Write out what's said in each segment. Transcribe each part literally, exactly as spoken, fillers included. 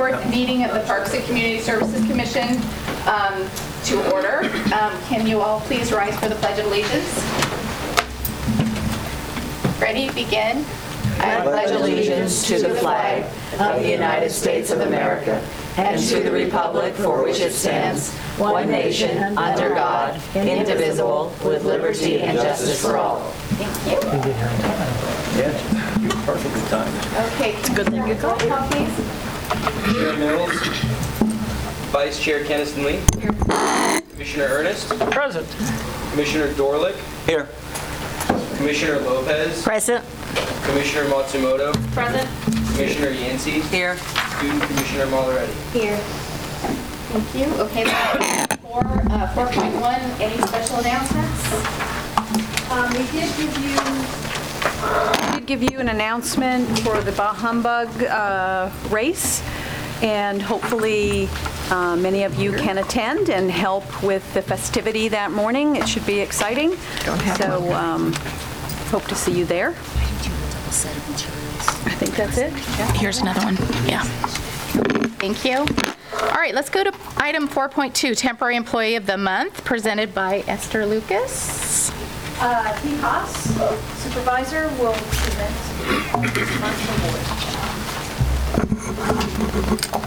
fourth meeting of the Parks and Community Services Commission um, to order. Um, can you all please rise for the Pledge of Allegiance? Ready? Begin. I pledge allegiance to the flag of the United States of America and to the republic for which it stands, one nation, under God, indivisible, with liberty and justice for all. Thank you. Yeah, perfectly timed. Okay. It's a good thing you called. Call, please. Chair Mills. Vice Chair Keniston Lee. Here. Commissioner Ernest. Present. Commissioner Dorlick. Here. Commissioner Lopez. Present. Commissioner Matsumoto. Present. Commissioner Yancey. Here. Student Commissioner Malaretti. Here. Thank you. Okay, four, uh, four point one, any special announcements? Um, we did give you, we did give you an announcement for the Bah Humbug uh, race, and hopefully uh, many of you can attend and help with the festivity that morning. It should be exciting. So um, hope to see you there. I think that's it. Yeah. Here's another one. Yeah. Thank you. All right, let's go to item four point two, Temporary Employee of the Month, presented by Esther Lucas. Uh, T. Haas, supervisor, will present this month's award.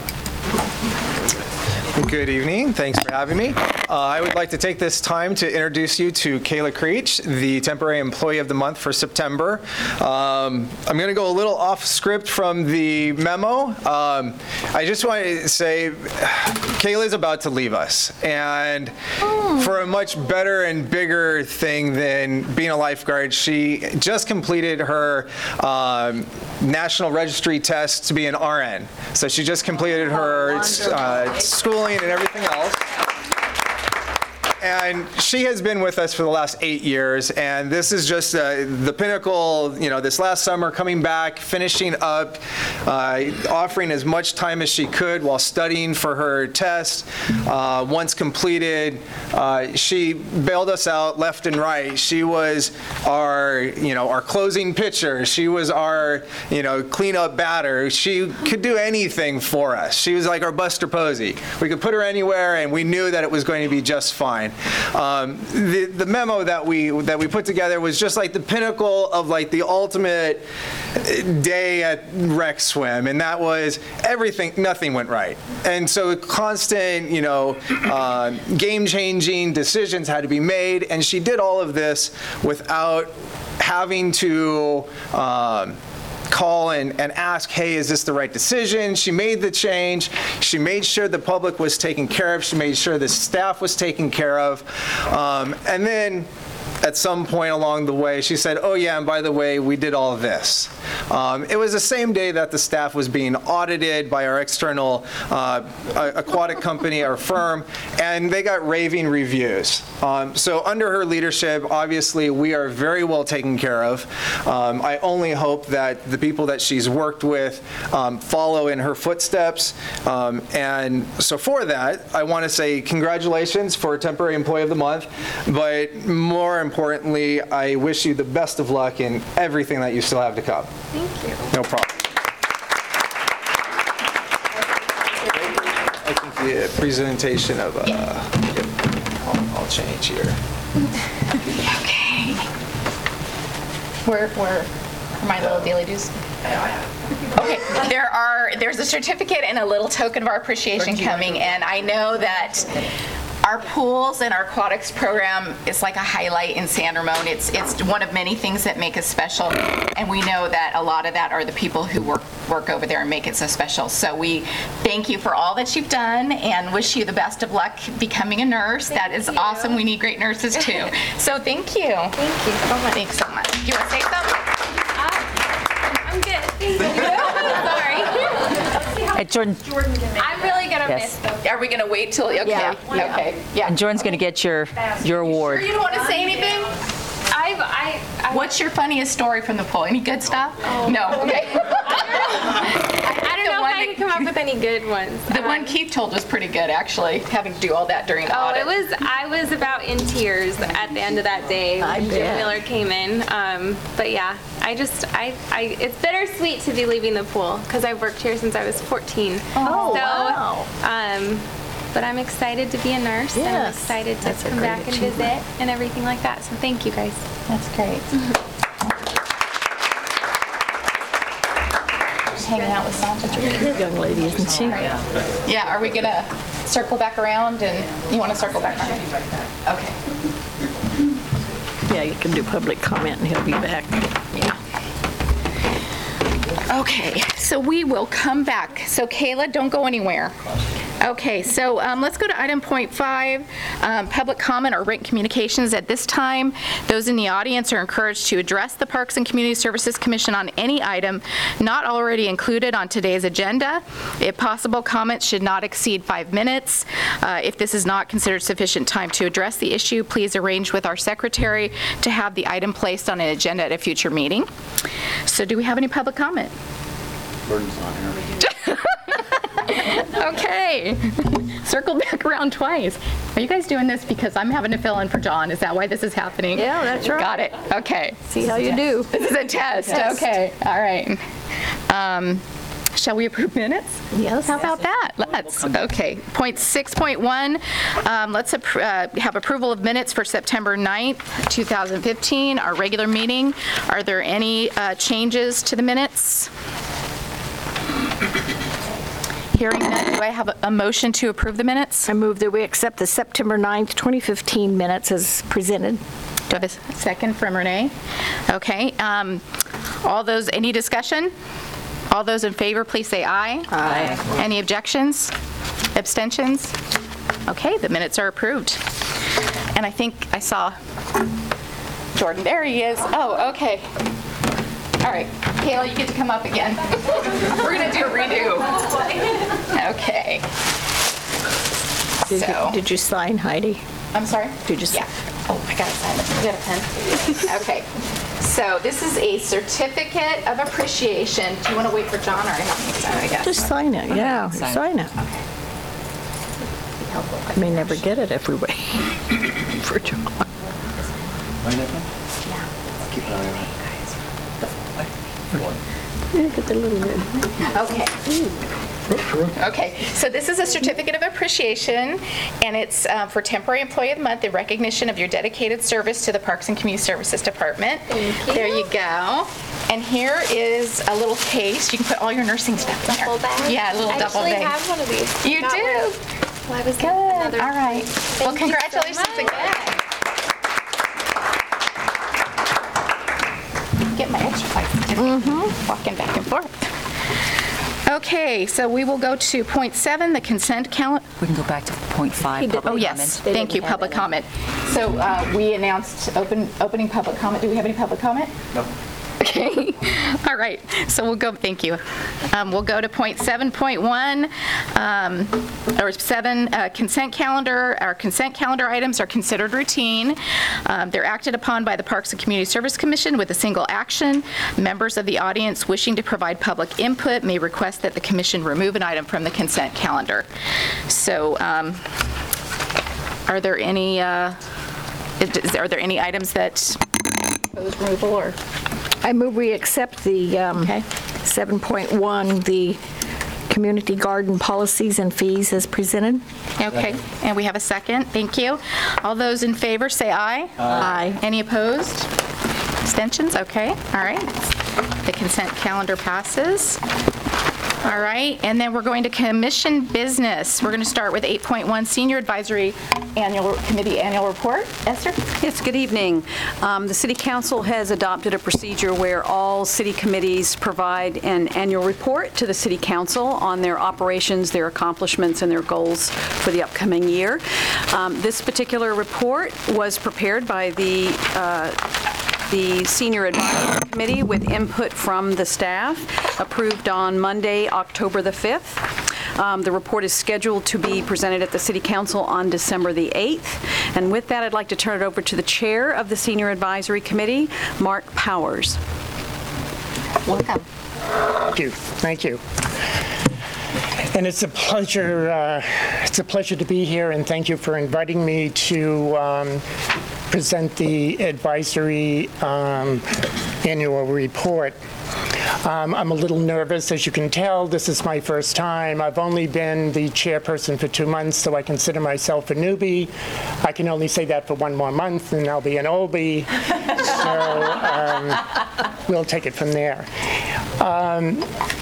Good evening. Thanks for having me. Uh, I would like to take this time to introduce you to Kayla Creech, the Temporary Employee of the Month for September. Um, I'm going to go a little off script from the memo. Um, I just want to say Kayla is about to leave us, and for a much better and bigger thing than being a lifeguard, she just completed her um, National Registry test to be an R N. So she just completed her uh, schooling and everything else. And she has been with us for the last eight years, and this is just uh, the pinnacle, you know, this last summer, coming back, finishing up, uh, offering as much time as she could while studying for her test. Uh, once completed, uh, she bailed us out left and right. She was our, you know, our closing pitcher. She was our, you know, cleanup batter. She could do anything for us. She was like our Buster Posey. We could put her anywhere, and we knew that it was going to be just fine. Um, the, the memo that we that we put together was just like the pinnacle of like the ultimate day at rec swim, and that was everything. Nothing went right, and so constant, you know, uh, game-changing decisions had to be made, and she did all of this without having to. Um, call and, and ask, hey, is this the right decision? She made the change. She made sure the public was taken care of. She made sure the staff was taken care of. Um, and then at some point along the way, she said, oh yeah, and by the way, we did all of this. Um, it was the same day that the staff was being audited by our external uh, aquatic company, our firm, and they got raving reviews. Um, so under her leadership, obviously, we are very well taken care of. Um, I only hope that the people that she's worked with um, follow in her footsteps. Um, and so for that, I want to say congratulations for Temporary Employee of the Month, but more importantly, I wish you the best of luck in everything that you still have to come. Thank you. No problem. I think the presentation of, uh, yep, I'll, I'll change here. Okay. Where, where are my little daily dues? Okay, there are, there's a certificate and a little token of our appreciation coming, and I know that our pools and our aquatics program is like a highlight in San Ramon. It's it's one of many things that make us special, and we know that a lot of that are the people who work work over there and make it so special. So we thank you for all that you've done and wish you the best of luck becoming a nurse. That is awesome. We need great nurses too. So thank you. Thank you so much. Thanks so much. Do you want to say something? I'm good. Thank you. Hey, Jordan, I'm really gonna Yes. miss them. Are we going to wait till, okay, Yeah. okay, yeah. Jordan's going to get your your award. You don't want to say anything? I've, I, I, What's your funniest story from the pool? Any good stuff? No, okay. I don't know if I can come up with any good ones. The Um, one Keith told was pretty good, actually, having to do all that during the Oh, audit. it was. I was about in tears at the end of that day I when Jim bet. Miller came in. Um, but yeah, I just, I, I, it's bittersweet to be leaving the pool because I've worked here since I was fourteen. Oh, so, wow. Um, but I'm excited to be a nurse. And I'm Yes, excited to that's a come great back and achievement. visit and everything like that. So thank you guys. That's great. Just hanging out with Sandra. Good young lady, isn't she? Yeah, are we gonna circle back around and you want to circle back around? Okay. Yeah, you can do public comment and he'll be back. Okay, so we will come back. So Kayla, don't go anywhere. Okay, so um, let's go to item point five, um, public comment or written communications. At this time, those in the audience are encouraged to address the Parks and Community Services Commission on any item not already included on today's agenda. If possible, comments should not exceed five minutes. Uh, If this is not considered sufficient time to address the issue, please arrange with our secretary to have the item placed on an agenda at a future meeting. So do we have any public comment? Okay, circle back around twice. Are you guys doing this because I'm having to fill in for John? Is that why this is happening? Yeah, that's right. Got it, okay. See how you do. This is a test, okay, all right. Um, Shall we approve minutes? Yes. How about that? Let's, okay. Point six point one, um, let's appro- uh, have approval of minutes for September ninth, two thousand fifteen, our regular meeting. Are there any uh, changes to the minutes? Hearing none, do I have a- a motion to approve the minutes? I move that we accept the September ninth, twenty fifteen minutes as presented. Do I have a s- second from Renee? Okay. um, All those, any discussion? All those in favor, please say aye. Aye. Any objections? Abstentions? Okay, the minutes are approved. And I think I saw Jordan. There he is. Oh, okay. All right. Kayla, you get to come up again. We're going to do a redo. Okay. Did you- So, Did you sign, Heidi? I'm sorry? Did you s- Yeah. Oh, I got to sign it. You got a pen? Okay. So this is a certificate of appreciation. Do you want to wait for John or I have me sign it, I guess? Just sign it, yeah, sign it. Be helpful. I may never get it if we wait for John. Yeah, get the little red. Okay. Okay, so this is a certificate of appreciation, and it's uh, for Temporary Employee of the Month, in recognition of your dedicated service to the Parks and Community Services Department. There you go. And here is a little case. You can put all your nursing stuff in there. Double bag? Yeah, a little I double actually bag. have one of these. You Got do? one. Well, I was Good, another- all right. Well, Thank you so congratulations much. again. Get my exercise. Mm-hmm. Walking back and forth. Okay, so we will go to point seven, the consent calendar. We can go back to point five, did- public Oh, yes, comments. thank you, public comment. So uh, we announced open, opening public comment. Do we have any public comment? No. Okay, all right, so we'll go, thank you. Um, We'll go to point seven point one, um, or seven, uh, consent calendar. Our consent calendar items are considered routine. Um, They're acted upon by the Parks and Community Service Commission with a single action. Members of the audience wishing to provide public input may request that the commission remove an item from the consent calendar. So um, are there any, uh, is- are there any items that propose removal or? I move we accept the um, Okay. seven point one, the community garden policies and fees as presented. Okay, and we have a second, thank you. All those in favor, say aye. Aye. Any opposed? Abstentions? Okay, all right. The consent calendar passes. All right, and then we're going to commission business. We're going to start with eight point one, Senior Advisory Annual Committee Annual Report. Esther? Yes, good evening. Um, The City Council has adopted a procedure where all city committees provide an annual report to the City Council on their operations, their accomplishments, and their goals for the upcoming year. Um, This particular report was prepared by the uh, the Senior Advisory Committee with input from the staff, approved on Monday, October the fifth. Um, The report is scheduled to be presented at the City Council on December the eighth. And with that, I'd like to turn it over to the Chair of the Senior Advisory Committee, Mark Powers. Welcome. Thank you. Thank you. And it's a pleasure. Uh, it's a pleasure to be here, and thank you for inviting me to um, present the advisory um, annual report. Um, I'm a little nervous, as you can tell. This is my first time. I've only been the chairperson for two months, so I consider myself a newbie. I can only say that for one more month, and I'll be an oldie. So um, we'll take it from there. Um,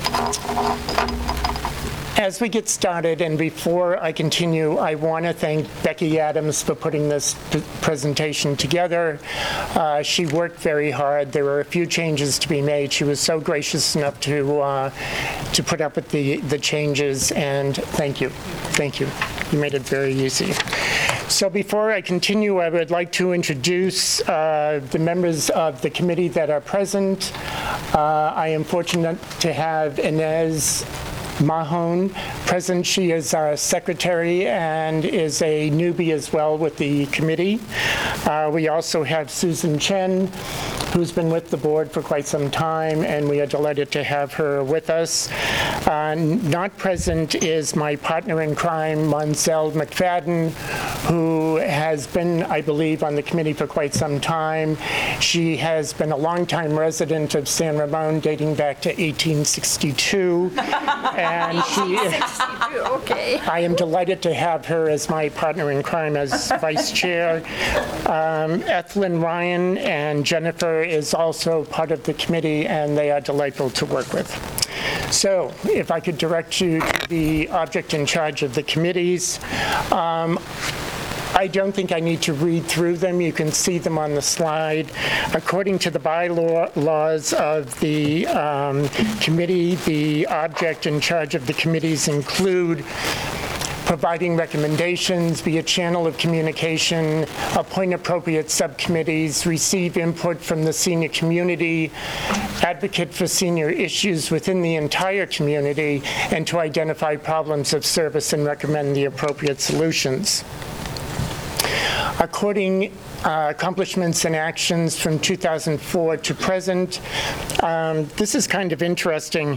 As we get started, and before I continue, I want to thank Becky Adams for putting this p- presentation together. Uh, she worked very hard. There were a few changes to be made. She was so gracious enough to uh, to put up with the, the changes, and thank you. Thank you. You made it very easy. So before I continue, I would like to introduce uh, the members of the committee that are present. Uh, I am fortunate to have Inez Mahone present. She is our secretary and is a newbie as well with the committee. Uh, we also have Susan Chen, who's been with the board for quite some time, and we are delighted to have her with us. Uh, not present is my partner in crime, Monzel McFadden, who has been, I believe, on the committee for quite some time. She has been a longtime resident of San Ramon dating back to eighteen sixty-two. And she, Okay. I am delighted to have her as my partner in crime as vice chair. Um, Ethelyn Ryan and Jennifer is also part of the committee, and they are delightful to work with. So if I could direct you to the object in charge of the committees. Um, I don't think I need to read through them. You can see them on the slide. According to the bylaws of the um, committee, the object in charge of the committees include providing recommendations, be a channel of communication, appoint appropriate subcommittees, receive input from the senior community, advocate for senior issues within the entire community, and to identify problems of service and recommend the appropriate solutions. According uh, accomplishments and actions from two thousand four to present, um, this is kind of interesting.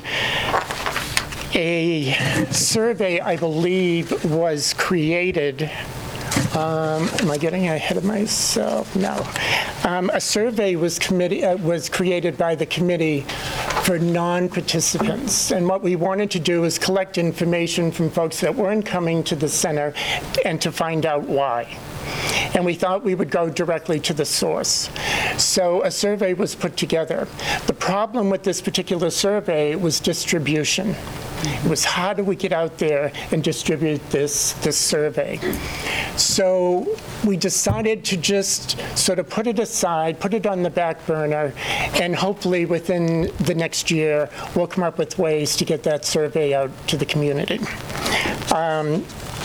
A survey, I believe, was created. Um, am I getting ahead of myself? No. Um, a survey was committee uh, was created by the committee for non-participants, and what we wanted to do is collect information from folks that weren't coming to the center and to find out why. And we thought we would go directly to the source. So a survey was put together. The problem with this particular survey was distribution. It was how do we get out there and distribute this, this survey? So we decided to just sort of put it aside, put it on the back burner, and hopefully within the next year, we'll come up with ways to get that survey out to the community. Um,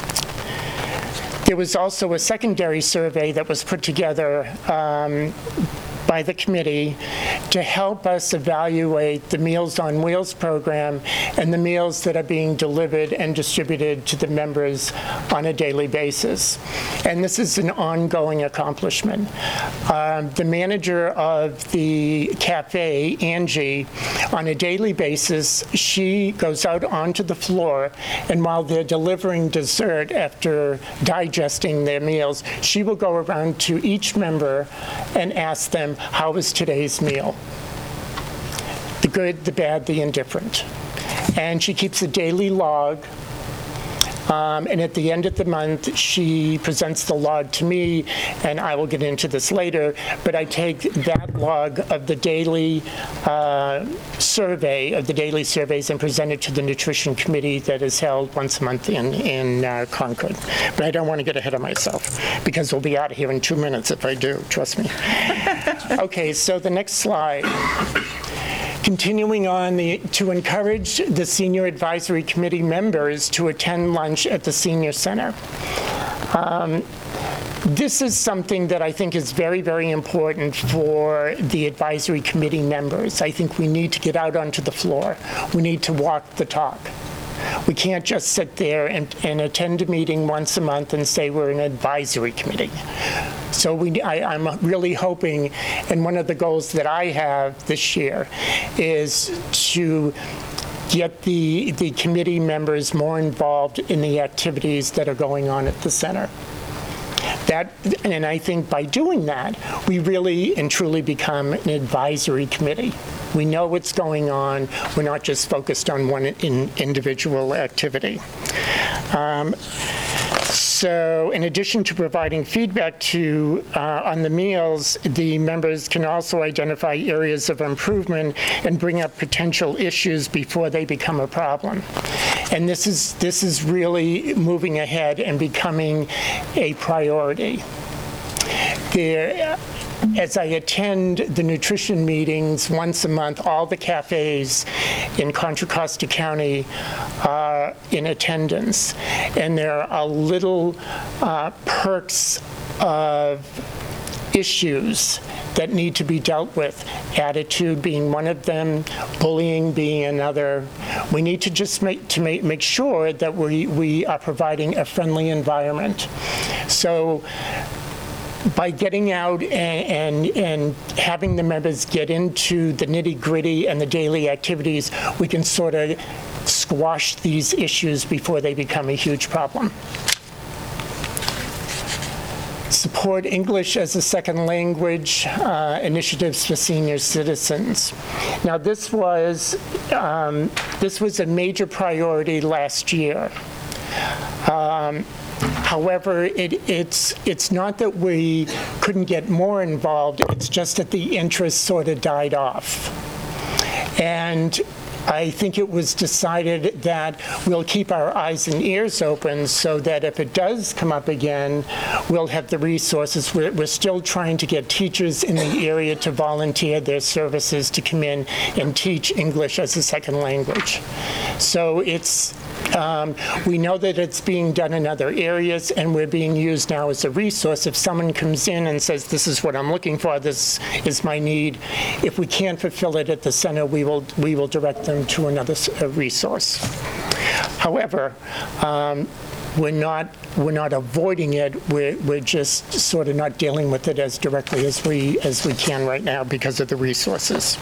There was also a secondary survey that was put together um, by the committee to help us evaluate the Meals on Wheels program and the meals that are being delivered and distributed to the members on a daily basis. And this is an ongoing accomplishment. Um, the manager of the cafe, Angie, on a daily basis, she goes out onto the floor, and while they're delivering dessert after digesting their meals, she will go around to each member and ask them, how was today's meal? The good, the bad, the indifferent. And she keeps a daily log. Um, and at the end of the month, she presents the log to me, and I will get into this later, but I take that log of the daily uh, survey, of the daily surveys, and present it to the nutrition committee that is held once a month in, in uh, Concord. But I don't want to get ahead of myself, because we'll be out of here in two minutes if I do, trust me. Okay, so the next slide. Continuing on, the, to encourage the Senior Advisory Committee members to attend lunch at the Senior Center. Um, This is something that I think is very, very important for the advisory committee members. I think we need to get out onto the floor. We need to walk the talk. We can't just sit there and, and attend a meeting once a month and say we're an advisory committee. So we, I, I'm really hoping, and one of the goals that I have this year is to get the, the committee members more involved in the activities that are going on at the center. That, and I think by doing that, we really and truly become an advisory committee. We know what's going on. We're not just focused on one in individual activity. Um, So in addition to providing feedback to, uh, on the meals, the members can also identify areas of improvement and bring up potential issues before they become a problem. And this is, this is really moving ahead and becoming a priority. There, as I attend the nutrition meetings once a month, all the cafes in Contra Costa County are in attendance. And there are little uh, perks of issues that need to be dealt with, attitude being one of them, bullying being another. We need to just make to make, make sure that we, we are providing a friendly environment. So by getting out and, and, and having the members get into the nitty-gritty and the daily activities, we can sort of squash these issues before they become a huge problem. Support English as a second language uh, initiatives for senior citizens. Now, this was um, this was a major priority last year. Um, However, it, it's, it's not that we couldn't get more involved, it's just that the interest sort of died off. And I think it was decided that we'll keep our eyes and ears open so that if it does come up again, we'll have the resources. We're, we're still trying to get teachers in the area to volunteer their services to come in and teach English as a second language. So it's, Um, we know that it's being done in other areas, and we're being used now as a resource. If someone comes in and says, this is what I'm looking for, this is my need, if we can't fulfill it at the center, we will, we will direct them to another uh, resource. However, um, we're not, we're not avoiding it. We're, we're just sort of not dealing with it as directly as we, as we can right now because of the resources.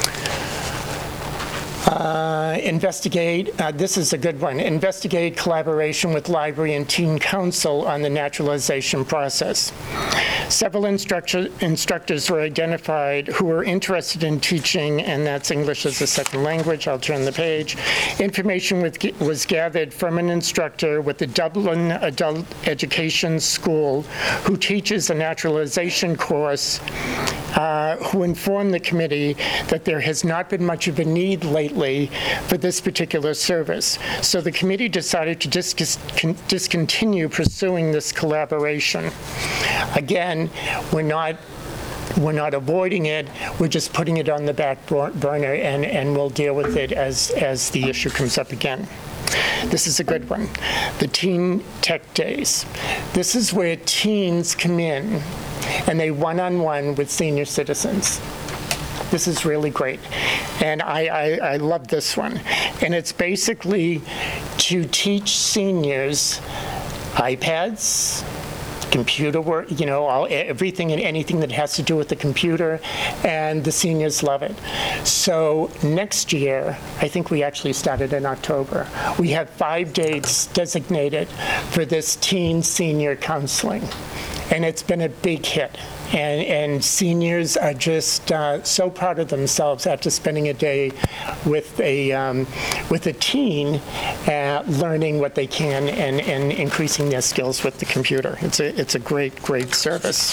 Uh, investigate, uh, this is a good one, investigate collaboration with library and teen council on the naturalization process. Several instructor, instructors were identified who were interested in teaching, and that's English as a second language. I'll turn the page. Information with, was gathered from an instructor with the Dublin Adult Education School who teaches a naturalization course, uh, who informed the committee that there has not been much of a need lately for this particular service. So the committee decided to dis discontinue pursuing this collaboration. Again, we're not we're not avoiding it, we're just putting it on the back burner, and, and we'll deal with it as, as the issue comes up again. This is a good one. The Teen Tech Days. This is where teens come in and they one-on-one with senior citizens. This is really great. And I, I, I love this one. And it's basically to teach seniors iPads, computer work, you know, all, everything and anything that has to do with the computer, and the seniors love it. So next year, I think we actually started in October, we have five dates designated for this teen senior counseling. And it's been a big hit. And, and seniors are just uh, so proud of themselves after spending a day with a, um, with a teen, uh, learning what they can and, and increasing their skills with the computer. It's a, it's a great, great service.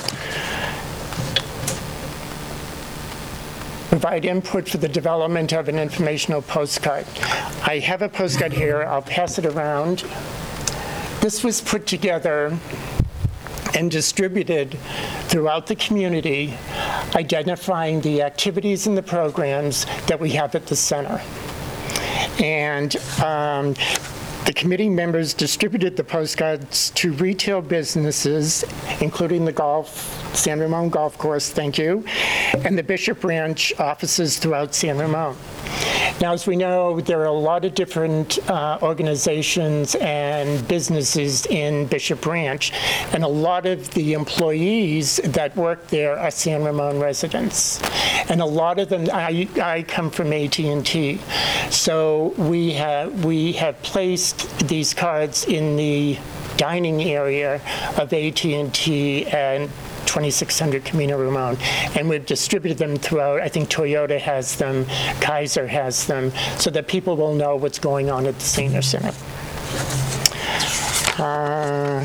Provide input for the development of an informational postcard. I have a postcard here. I'll pass it around. This was put together and distributed throughout the community, identifying the activities and the programs that we have at the center. And um, the committee members distributed the postcards to retail businesses, including the golf, San Ramon Golf Course, thank you, and the Bishop Ranch offices throughout San Ramon. Now, as we know, there are a lot of different uh, organizations and businesses in Bishop Ranch, and a lot of the employees that work there are San Ramon residents. And a lot of them, I, I come from A T and T, so we have, we have placed these cards in the dining area of A T and T and twenty-six hundred Camino Ramon, and we've distributed them throughout. I think Toyota has them, Kaiser has them, so that people will know what's going on at the senior center. Uh,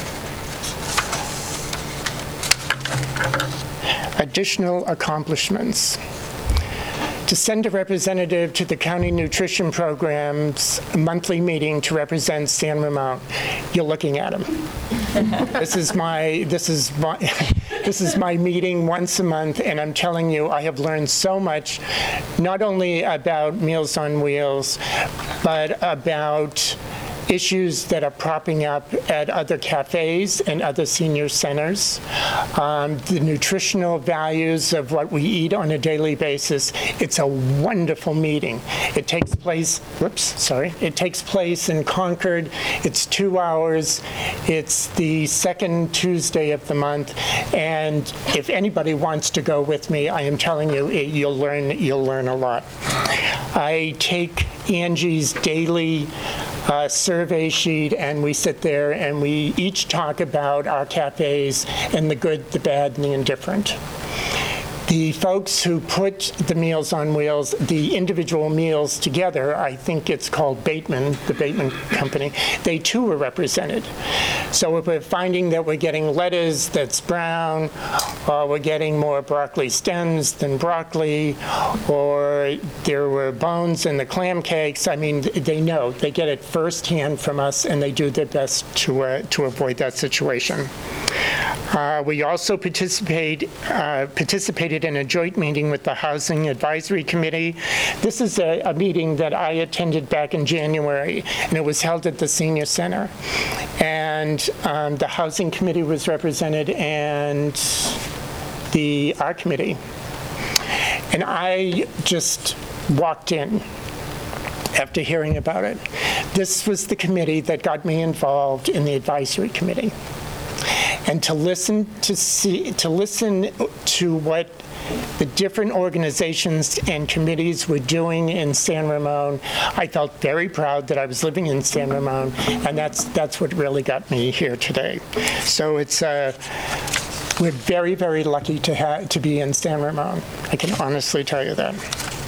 additional accomplishments. To send a representative to the County Nutrition Program's monthly meeting to represent San Ramon. You're looking at him. This is my, this is my, this is my meeting once a month, and I'm telling you, I have learned so much, not only about Meals on Wheels, but about issues that are propping up at other cafes and other senior centers, um, the nutritional values of what we eat on a daily basis. It's a wonderful meeting. It takes place, whoops, sorry, it takes place in Concord. It's two hours. It's the second Tuesday of the month, and if anybody wants to go with me, I am telling you, it, you'll learn, you'll learn a lot. I take Angie's daily Uh, survey sheet, and we sit there and we each talk about our cafes and the good, the bad, and the indifferent. The folks who put the Meals on Wheels, the individual meals together, I think it's called Bateman, the Bateman Company, they too are represented. So if we're finding that we're getting lettuce that's brown, or we're getting more broccoli stems than broccoli, or there were bones in the clam cakes, I mean, they know. They get it firsthand from us, and they do their best to, uh, to avoid that situation. Uh, we also participate, uh, participated in a joint meeting with the Housing Advisory Committee. This is a, a meeting that I attended back in January, and it was held at the Senior Center. And um, the Housing Committee was represented, and the Art Committee. And I just walked in after hearing about it. This was the committee that got me involved in the advisory committee. And to listen to see, to listen to what the different organizations and committees were doing in San Ramon, I felt very proud that I was living in San Ramon, and that's that's what really got me here today. So it's uh, we're very, very lucky to have to be in San Ramon. I can honestly tell you that.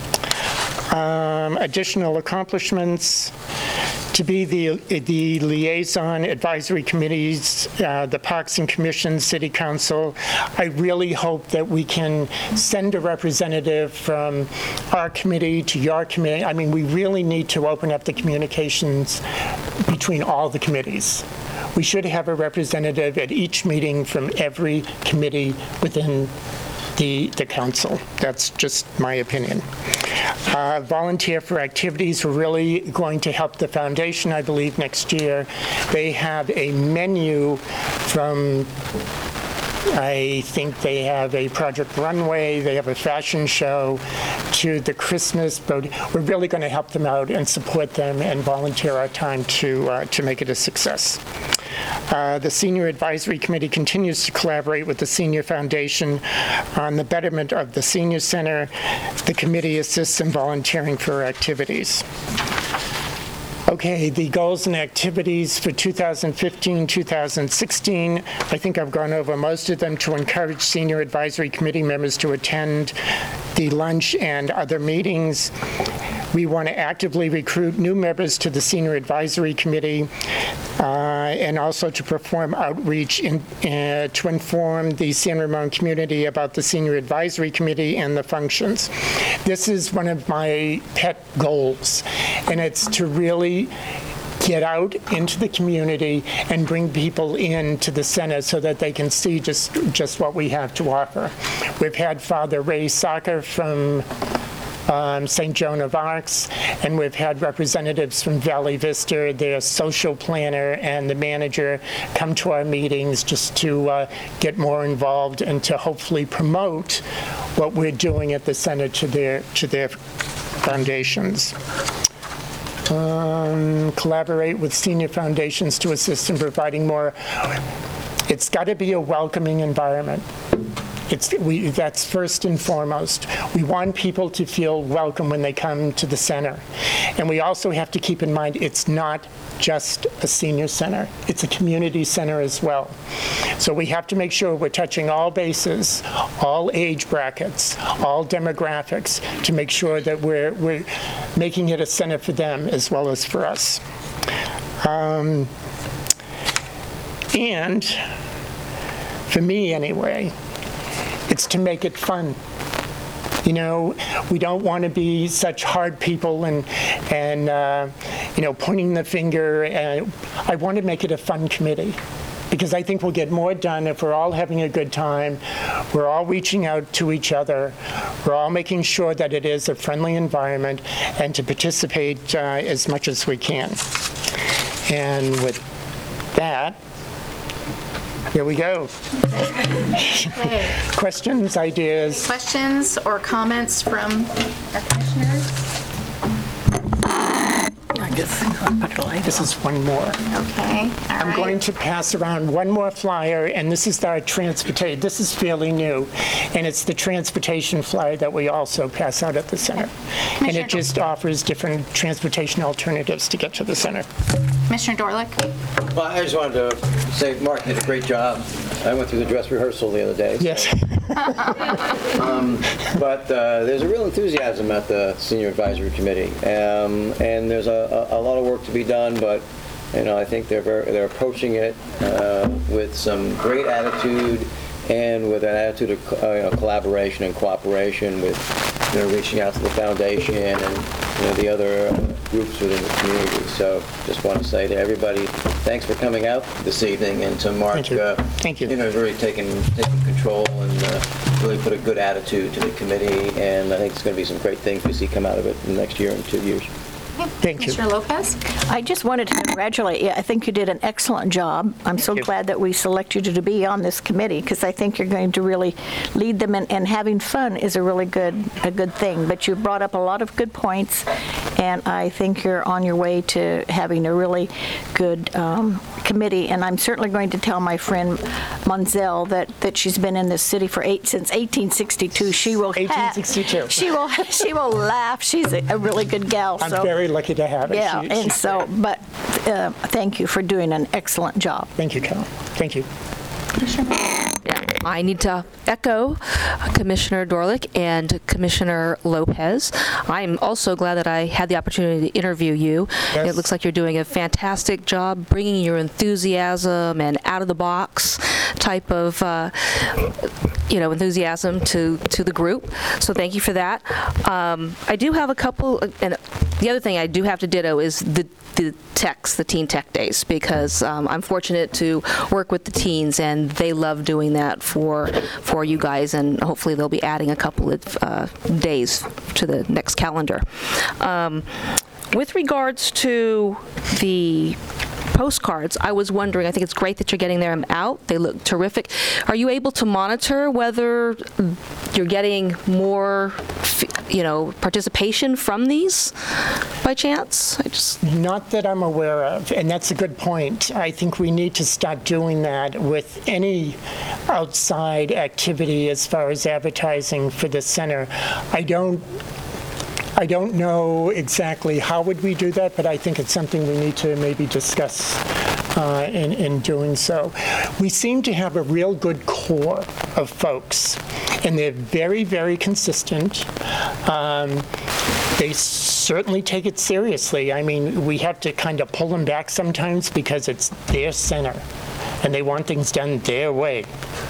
Um, additional accomplishments. To be the, the liaison advisory committees, uh, the Parks and Commissions, City Council, I really hope that we can send a representative from our committee to your committee. I mean, we really need to open up the communications between all the committees. We should have a representative at each meeting from every committee within the, the council. That's just my opinion. Uh, volunteer for activities. We're really going to help the foundation, I believe, next year. They have a menu from, I think they have a Project Runway, they have a fashion show, to the Christmas boat. We're really going to help them out and support them and volunteer our time to, uh, to make it a success. Uh, the Senior Advisory Committee continues to collaborate with the Senior Foundation on the betterment of the Senior Center. The committee assists in volunteering for activities. Okay, the goals and activities for two thousand fifteen, two thousand sixteen, I think I've gone over most of them. To encourage Senior Advisory Committee members to attend the lunch and other meetings. We want to actively recruit new members to the Senior Advisory Committee, uh, and also to perform outreach in, uh, to inform the San Ramon community about the Senior Advisory Committee and the functions. This is one of my pet goals, and it's to really get out into the community and bring people into the center so that they can see just, just what we have to offer. We've had Father Ray Saka from Um, Saint Joan of Arcs, and we've had representatives from Valley Vista, their social planner and the manager, come to our meetings just to uh, get more involved and to hopefully promote what we're doing at the center to their to their foundations. Um, Collaborate with senior foundations to assist in providing more. It's got to be a welcoming environment. It's, we, that's first and foremost. We want people to feel welcome when they come to the center. And we also have to keep in mind it's not just a senior center. It's a community center as well. So we have to make sure we're touching all bases, all age brackets, all demographics to make sure that we're, we're making it a center for them as well as for us. Um, and for me anyway, it's to make it fun. You know, we don't want to be such hard people and, and uh, you know, pointing the finger. And I want to make it a fun committee because I think we'll get more done if we're all having a good time, we're all reaching out to each other, we're all making sure that it is a friendly environment and to participate uh, as much as we can. And with that, here we go. Okay. Questions, ideas? Questions or comments from our commissioners? This is one more. Okay, all I'm right. going to pass around one more flyer, and this is our transportation. This is fairly new, and it's the transportation flyer that we also pass out at the center. And Commissioner it just offers different transportation alternatives to get to the center. Commissioner Dorlick? Well, I just wanted to say Mark did a great job. I went through the dress rehearsal the other day. Yes. um, but uh, there's a real enthusiasm at the Senior Advisory Committee, um, and there's a, a, a lot of work to be done. But you know, I think they're very, they're approaching it uh, with some great attitude and with an attitude of uh, you know, collaboration and cooperation. With you know, reaching out to the foundation and you know, the other uh, groups within the community. So just want to say to everybody, thanks for coming out this evening, and to Mark, Thank you. Uh, Thank you. you know, really taking taking control and uh, really put a good attitude to the committee, and I think it's going to be some great things we see come out of it in the next year and two years. Thank you. Commissioner Lopez? I just wanted to congratulate you. I think you did an excellent job. I'm so you. glad that we selected you to be on this committee because I think you're going to really lead them, and, and having fun is a really good a good thing. But you brought up a lot of good points, and I think you're on your way to having a really good um, committee. And I'm certainly going to tell my friend Monzel that, that she's been in this city for eight since eighteen sixty-two. She will eighteen sixty-two. she will she will laugh. She's a, a really good gal. I'm so. very lucky to have it. Yeah, She- and she's so, great. but uh, thank you for doing an excellent job. Thank you, Carol. Thank you. I need to echo Commissioner Dorlick and Commissioner Lopez. I'm also glad that I had the opportunity to interview you. Yes. It looks like you're doing a fantastic job bringing your enthusiasm and out-of-the-box type of, uh, you know, enthusiasm to, to the group. So thank you for that. Um, I do have a couple, and the other thing I do have to ditto is the the techs, the Teen Tech Days, because um, I'm fortunate to work with the teens, and they love doing that for for you guys, and hopefully they'll be adding a couple of uh, days to the next calendar. Um, with regards to the postcards, I was wondering, I think it's great that you're getting them out. They look terrific. Are you able to monitor whether you're getting more, you know, participation from these by chance? I just Not that I'm aware of, and that's a good point. I think we need to start doing that with any outside activity as far as advertising for the center. I don't I don't know exactly how would we do that, but I think it's something we need to maybe discuss uh, in, in doing so. We seem to have a real good core of folks, and they're very, very consistent. Um, they certainly take it seriously. I mean, we have to kind of pull them back sometimes because it's their center, and they want things done their way.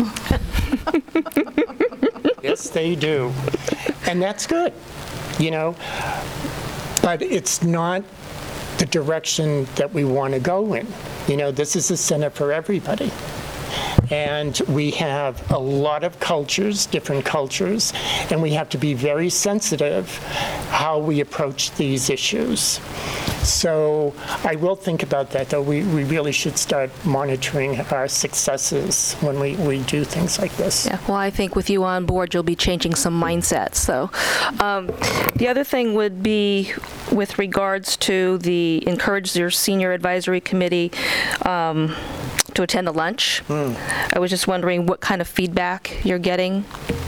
Yes, they do. And that's good. You know, but it's not the direction that we want to go in. You know, this is a center for everybody. And we have a lot of cultures, different cultures, and we have to be very sensitive how we approach these issues. So I will think about that, though. We, we really should start monitoring our successes when we, we do things like this. Yeah, well, I think with you on board, you'll be changing some mindsets. So, um, the other thing would be with regards to the encourage your senior advisory committee um, to attend the lunch. Mm. I was just wondering what kind of feedback you're getting.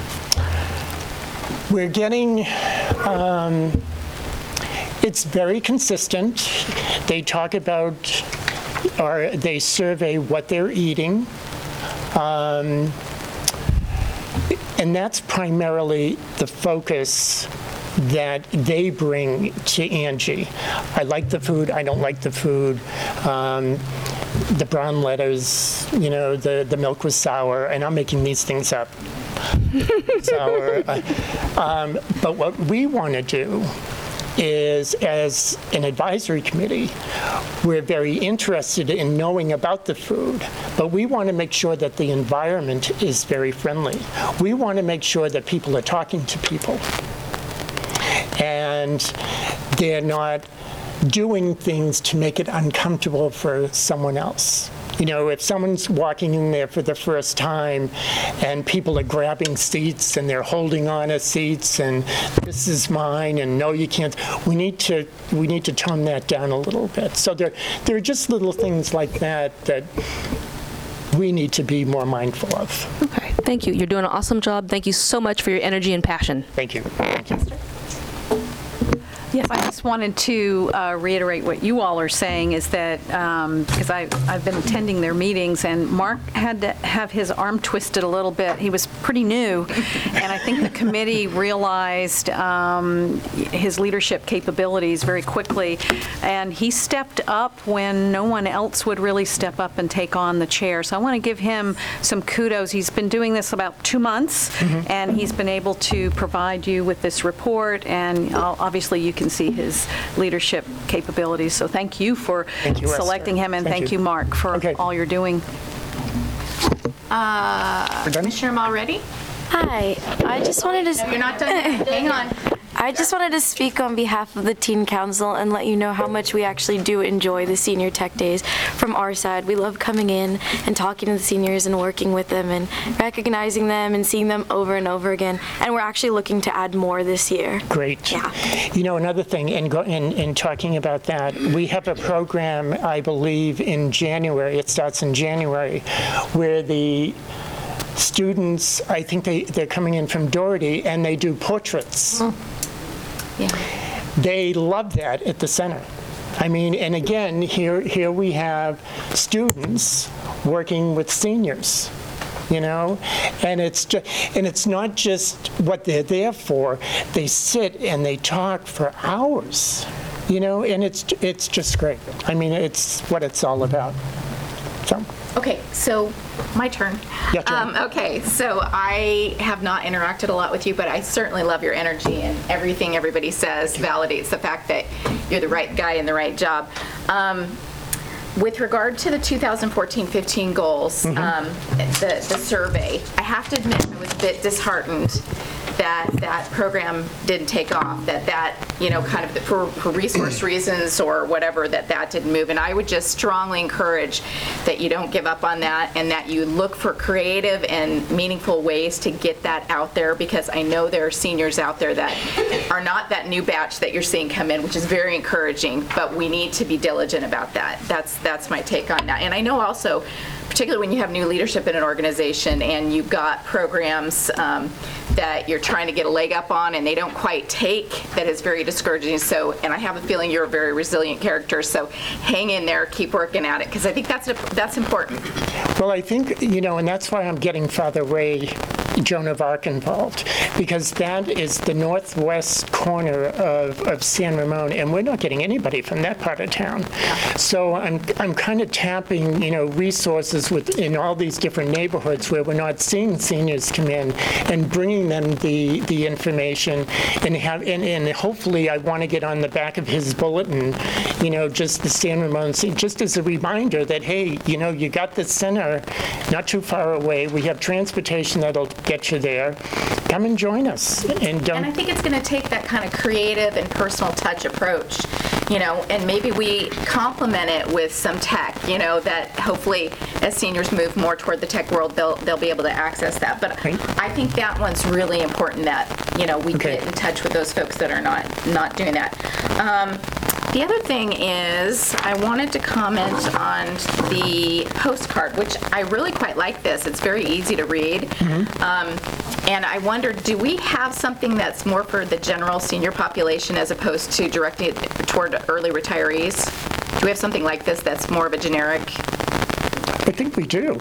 We're getting. Um, It's very consistent. They talk about, or they survey what they're eating. Um, and that's primarily the focus that they bring to Angie. I like the food, I don't like the food. Um, the brown letters, you know, the, the milk was sour, and I'm making these things up. Sour. Uh, um, but what we want to do is, as an advisory committee, we're very interested in knowing about the food, but we want to make sure that the environment is very friendly. We want to make sure that people are talking to people, and they're not doing things to make it uncomfortable for someone else. You know, if someone's walking in there for the first time and people are grabbing seats and they're holding on to seats and this is mine and no, you can't, we need to we need to tone that down a little bit. So there, there are just little things like that that we need to be more mindful of. Okay, thank you. You're doing an awesome job. Thank you so much for your energy and passion. Thank you. Thank you. Yes, I just wanted to uh, reiterate what you all are saying is that, because I I've been attending their meetings, and Mark had to have his arm twisted a little bit. He was pretty new, and I think the committee realized um, his leadership capabilities very quickly, and he stepped up when no one else would really step up and take on the chair. So I want to give him some kudos. He's been doing this about two months, mm-hmm. and he's been able to provide you with this report, and obviously you can see his leadership capabilities. So thank you for thank you, selecting him, and thank, thank you. you, Mark, for okay. all you're doing. Uh, Commissioner Mulready? Hi, I just wanted to... No, you're not done yet. Hang on. I just wanted to speak on behalf of the Teen Council and let you know how much we actually do enjoy the Senior Tech Days from our side. We love coming in and talking to the seniors and working with them and recognizing them and seeing them over and over again. And we're actually looking to add more this year. Great. Yeah. You know, another thing, in, go, in, in talking about that, we have a program, I believe, in January, it starts in January, where the students, I think they, they're coming in from Doherty, and they do portraits. Oh. Yeah. They love that at the center. I mean, and again, here here we have students working with seniors, you know, and it's just, and it's not just what they're there for. They sit and they talk for hours, you know, and it's it's just great. I mean, it's what it's all about. So. Okay, so my turn. Your turn. Um, okay, so I have not interacted a lot with you, but I certainly love your energy, and everything everybody says validates the fact that you're the right guy in the right job. Um, with regard to the two thousand fourteen fifteen goals, mm-hmm. um, the, the survey, I have to admit I was a bit disheartened that that program didn't take off, that that, you know, kind of for, for resource reasons or whatever, that that didn't move. And I would just strongly encourage that you don't give up on that and that you look for creative and meaningful ways to get that out there, because I know there are seniors out there that are not that new batch that you're seeing come in, which is very encouraging, but we need to be diligent about that. That's, that's my take on that. And I know also, particularly when you have new leadership in an organization and you've got programs um, that you're trying to get a leg up on and they don't quite take, that is very discouraging. So, and I have a feeling you're a very resilient character, so hang in there, keep working at it, because I think that's a, that's important. Well, I think, you know, and that's why I'm getting Father Ray, Joan of Arc involved, because that is the northwest corner of, of San Ramon, and we're not getting anybody from that part of town. So I'm I'm kind of tapping, you know, resources within all these different neighborhoods where we're not seeing seniors come in and bringing them the the information, and have and, and hopefully I want to get on the back of his bulletin, you know, just the San Ramon, just as a reminder that, hey, you know, you got the center not too far away. We have transportation that'll get you there. Come and join us. And don't. And I think it's going to take that kind of creative and personal touch approach you know, and maybe we complement it with some tech, you know, that hopefully as seniors move more toward the tech world, they'll they'll be able to access that. But I think that one's really important that, you know, we Okay. get in touch with those folks that are not not doing that. Um, The other thing is, I wanted to comment on the postcard, which I really quite like this. It's very easy to read. Um, and I wondered, do we have something that's more for the general senior population as opposed to directed toward early retirees? Do we have something like this that's more of a generic? I think we do.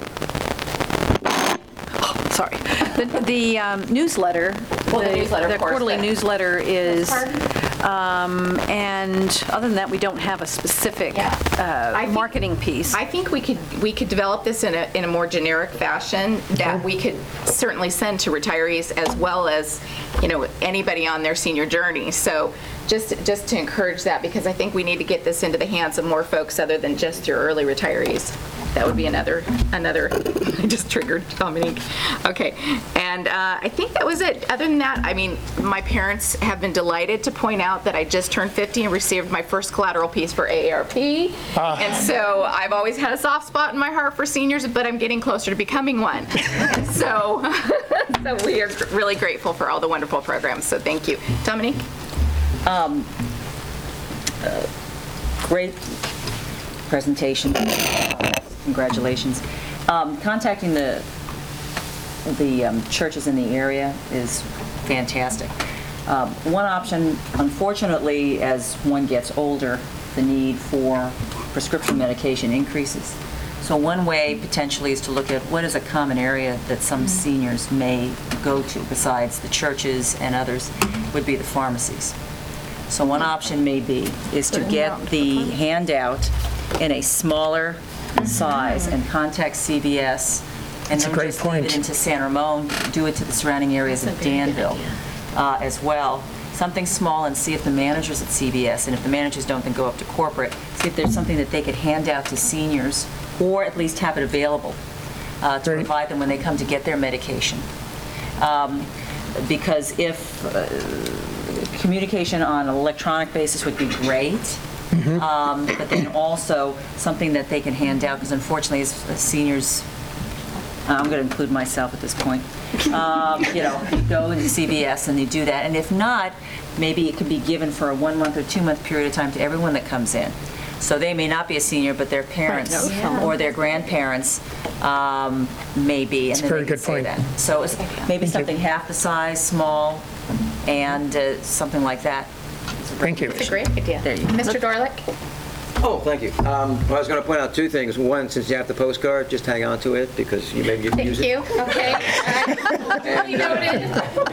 Sorry. The the um, newsletter, Well, the newsletter, of the course, quarterly but- newsletter is, Postcard? um, and other than that, we don't have a specific Yeah. uh, I think- marketing piece. I think we could, we could develop this in a, in a more generic fashion that we could certainly send to retirees as well as, you know, anybody on their senior journey. So just, just to encourage that, because I think we need to get this into the hands of more folks other than just your early retirees. That would be another, another, I just triggered Dominique. Okay, and uh, I think that was it. Other than that, I mean, my parents have been delighted to point out that I just turned fifty and received my first collateral piece for A A R P. And so I've always had a soft spot in my heart for seniors, but I'm getting closer to becoming one. And so, so we are really grateful for all the wonderful programs, so thank you. Dominique? Great presentation. Congratulations. Um, Contacting the the um, churches in the area is fantastic. Um, One option, unfortunately, as one gets older, the need for prescription medication increases. So one way potentially is to look at what is a common area that some seniors may go to besides the churches and others, would be the pharmacies. So one option may be is to get the handout in a smaller size and contact C V S and That's a then great just leave point. it into San Ramon, do it to the surrounding areas of Danville uh, as well. Something small and see if the managers at C V S, and if the managers don't, then go up to corporate, see if there's something that they could hand out to seniors or at least have it available uh, to Great. provide them when they come to get their medication. Um, Because if uh, communication on an electronic basis would be great, um, but then also something that they can hand out, because unfortunately, as as seniors, I'm going to include myself at this point, um, you know, you go into C V S and you do that, and if not, maybe it could be given for a one-month or two-month period of time to everyone that comes in. So they may not be a senior, but their parents or their grandparents um, may be, and That's a then very they can good say point. that. So it's maybe something half the size, small, and uh, something like that. Thank you. It's a great idea. There you go. Mister Dorlick? Oh, thank you. Um, well, I was going to point out two things. One, since you have the postcard, just hang on to it because you maybe you can use Thank it. you. Okay. Duly noted.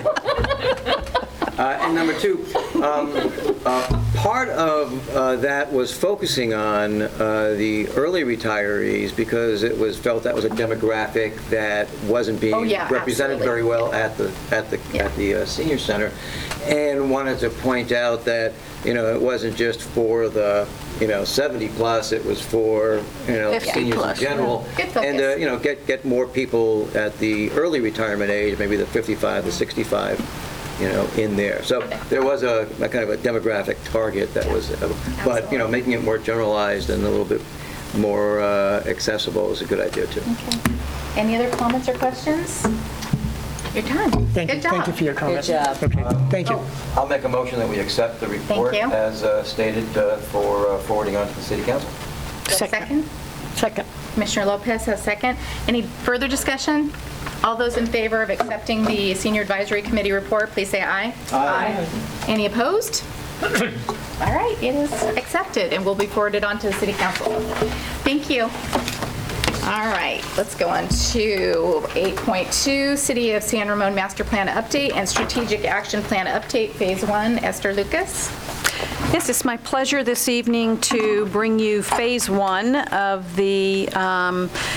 Uh, and number two, um, uh, part of uh, that was focusing on uh, the early retirees because it was felt that was a demographic that wasn't being Oh, yeah, represented absolutely. very well at the at the Yeah. at the uh, senior center, and wanted to point out that you know it wasn't just for the you know seventy plus, it was for you know fifty seniors plus. in general, Good focus. and uh, you know get get more people at the early retirement age, maybe the fifty-five to sixty-five. You know, in there. So there was a, a kind of a demographic target that was, uh, but, you know, making it more generalized and a little bit more uh, accessible is a good idea, too. Okay. Any other comments or questions? Your time. Thank you. Good job. Thank you for your comments. job. Okay, thank you. I'll make a motion that we accept the report you. as uh, stated uh, for uh, forwarding on to the City Council. Second? Second. Commissioner Lopez has second. Any further discussion? All those in favor of accepting the Senior Advisory Committee report, please say aye. Aye. Any opposed? All right, it is accepted and will be forwarded on to the City Council. Thank you. All right, let's go on to eight point two, City of San Ramon Master Plan Update and Strategic Action Plan Update, Phase one. Esther Lucas. Yes, it's my pleasure this evening to bring you Phase One of the um,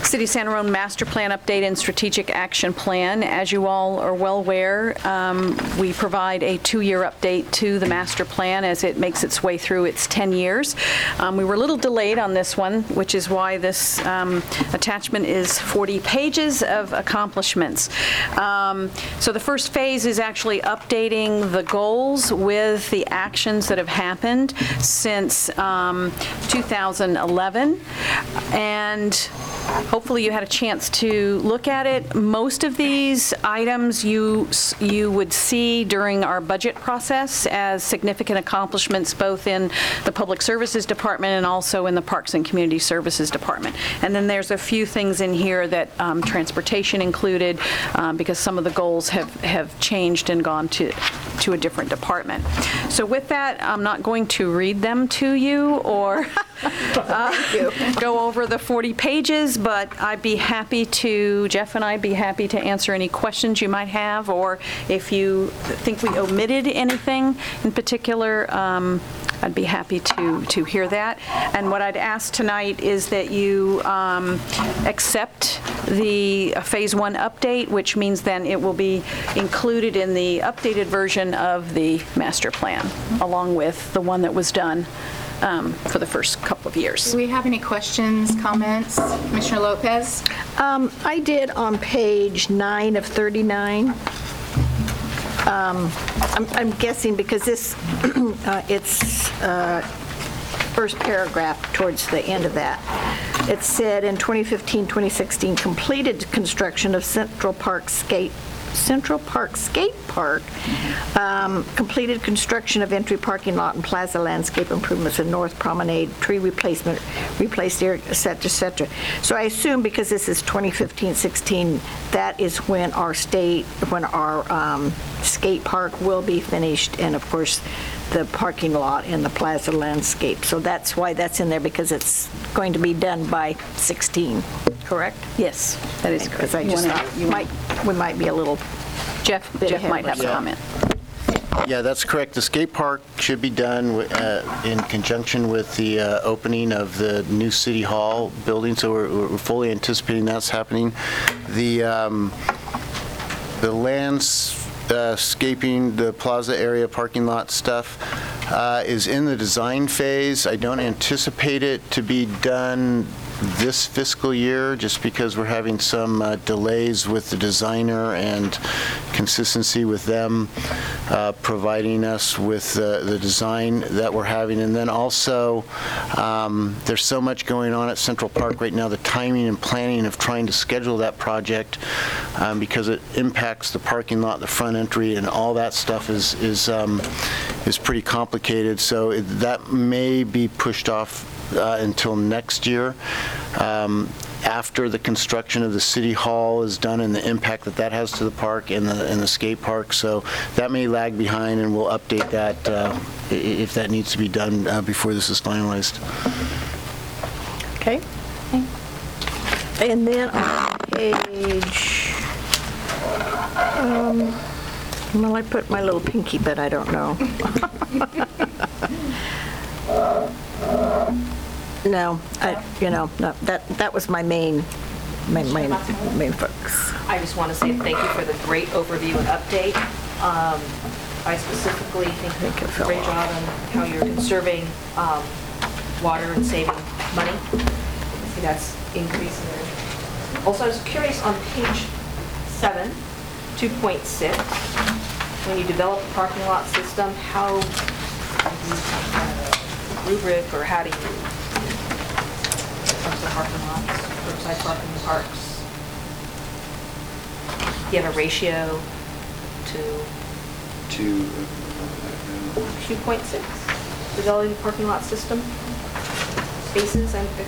City of Santa Rosa Master Plan Update and Strategic Action Plan. As you all are well aware, um, we provide a two-year update to the master plan as it makes its way through its ten years. Um, We were a little delayed on this one, which is why this um, attachment is forty pages of accomplishments. Um, So the first phase is actually updating the goals with the actions that have happened since um, two thousand eleven. And hopefully you had a chance to look at it. Most of these items you you would see during our budget process as significant accomplishments both in the Public Services Department and also in the Parks and Community Services Department. And then there's a few things in here that um, transportation included um, because some of the goals have, have changed and gone to, to a different department. So with that, I'm not going to read them to you or uh, go over the forty pages, but I'd be happy to, Jeff and I'd be happy to answer any questions you might have, or if you think we omitted anything in particular, um, I'd be happy to, to hear that. And what I'd ask tonight is that you um, accept the Phase One update, which means then it will be included in the updated version of the master plan, along with the one that was done um, for the first couple of years. Do we have any questions, comments? Commissioner Lopez? Um, I did on page nine of thirty-nine. Um, I'm I'm guessing because this, uh, it's uh, first paragraph towards the end of that. It said in twenty fifteen, twenty sixteen, completed construction of Central Park Skate Central Park Skate Park, um, completed construction of entry parking lot and plaza landscape improvements in North Promenade, tree replacement, replaced area, et cetera, et cetera. So I assume because this is twenty fifteen sixteen, that is when our state, when our um, skate park will be finished, and of course, the parking lot and the plaza landscape. So that's why that's in there, because it's going to be done by sixteen, correct? Yes, that is correct. Because I just thought you might, we might be a little Jeff, bit Jeff ahead might of have a ourselves. comment. Yeah, that's correct. The skate park should be done uh, in conjunction with the uh, opening of the new City Hall building, so we're we're fully anticipating that's happening. The um, the landscaping, the plaza area parking lot stuff uh, is in the design phase. I don't anticipate it to be done this fiscal year, just because we're having some uh, delays with the designer and consistency with them uh, providing us with uh, the design that we're having. And then also, um, there's so much going on at Central Park right now, the timing and planning of trying to schedule that project, um, because it impacts the parking lot, the front entry, and all that stuff is is um, is pretty complicated. So it, that may be pushed off Uh, until next year, um, after the construction of the City Hall is done and the impact that that has to the park and the and the skate park. So that may lag behind, and we'll update that uh, if that needs to be done uh, before this is finalized. Okay. And then on page, um, well, I put my little pinky, but I don't know. No, I, you know, no, that that was my main, main, main, main focus. I just want to say thank you for the great overview and update. Um, I specifically think you did a great job on how you're conserving um, water and saving money. I see that's increasing there. Also, I was curious on page seven, two point six, when you develop a parking lot system, how do you uh, rubric or how do you the parking lots, curbside parking in parks? Do you have a ratio to To two point six, developing a parking lot system, spaces, and if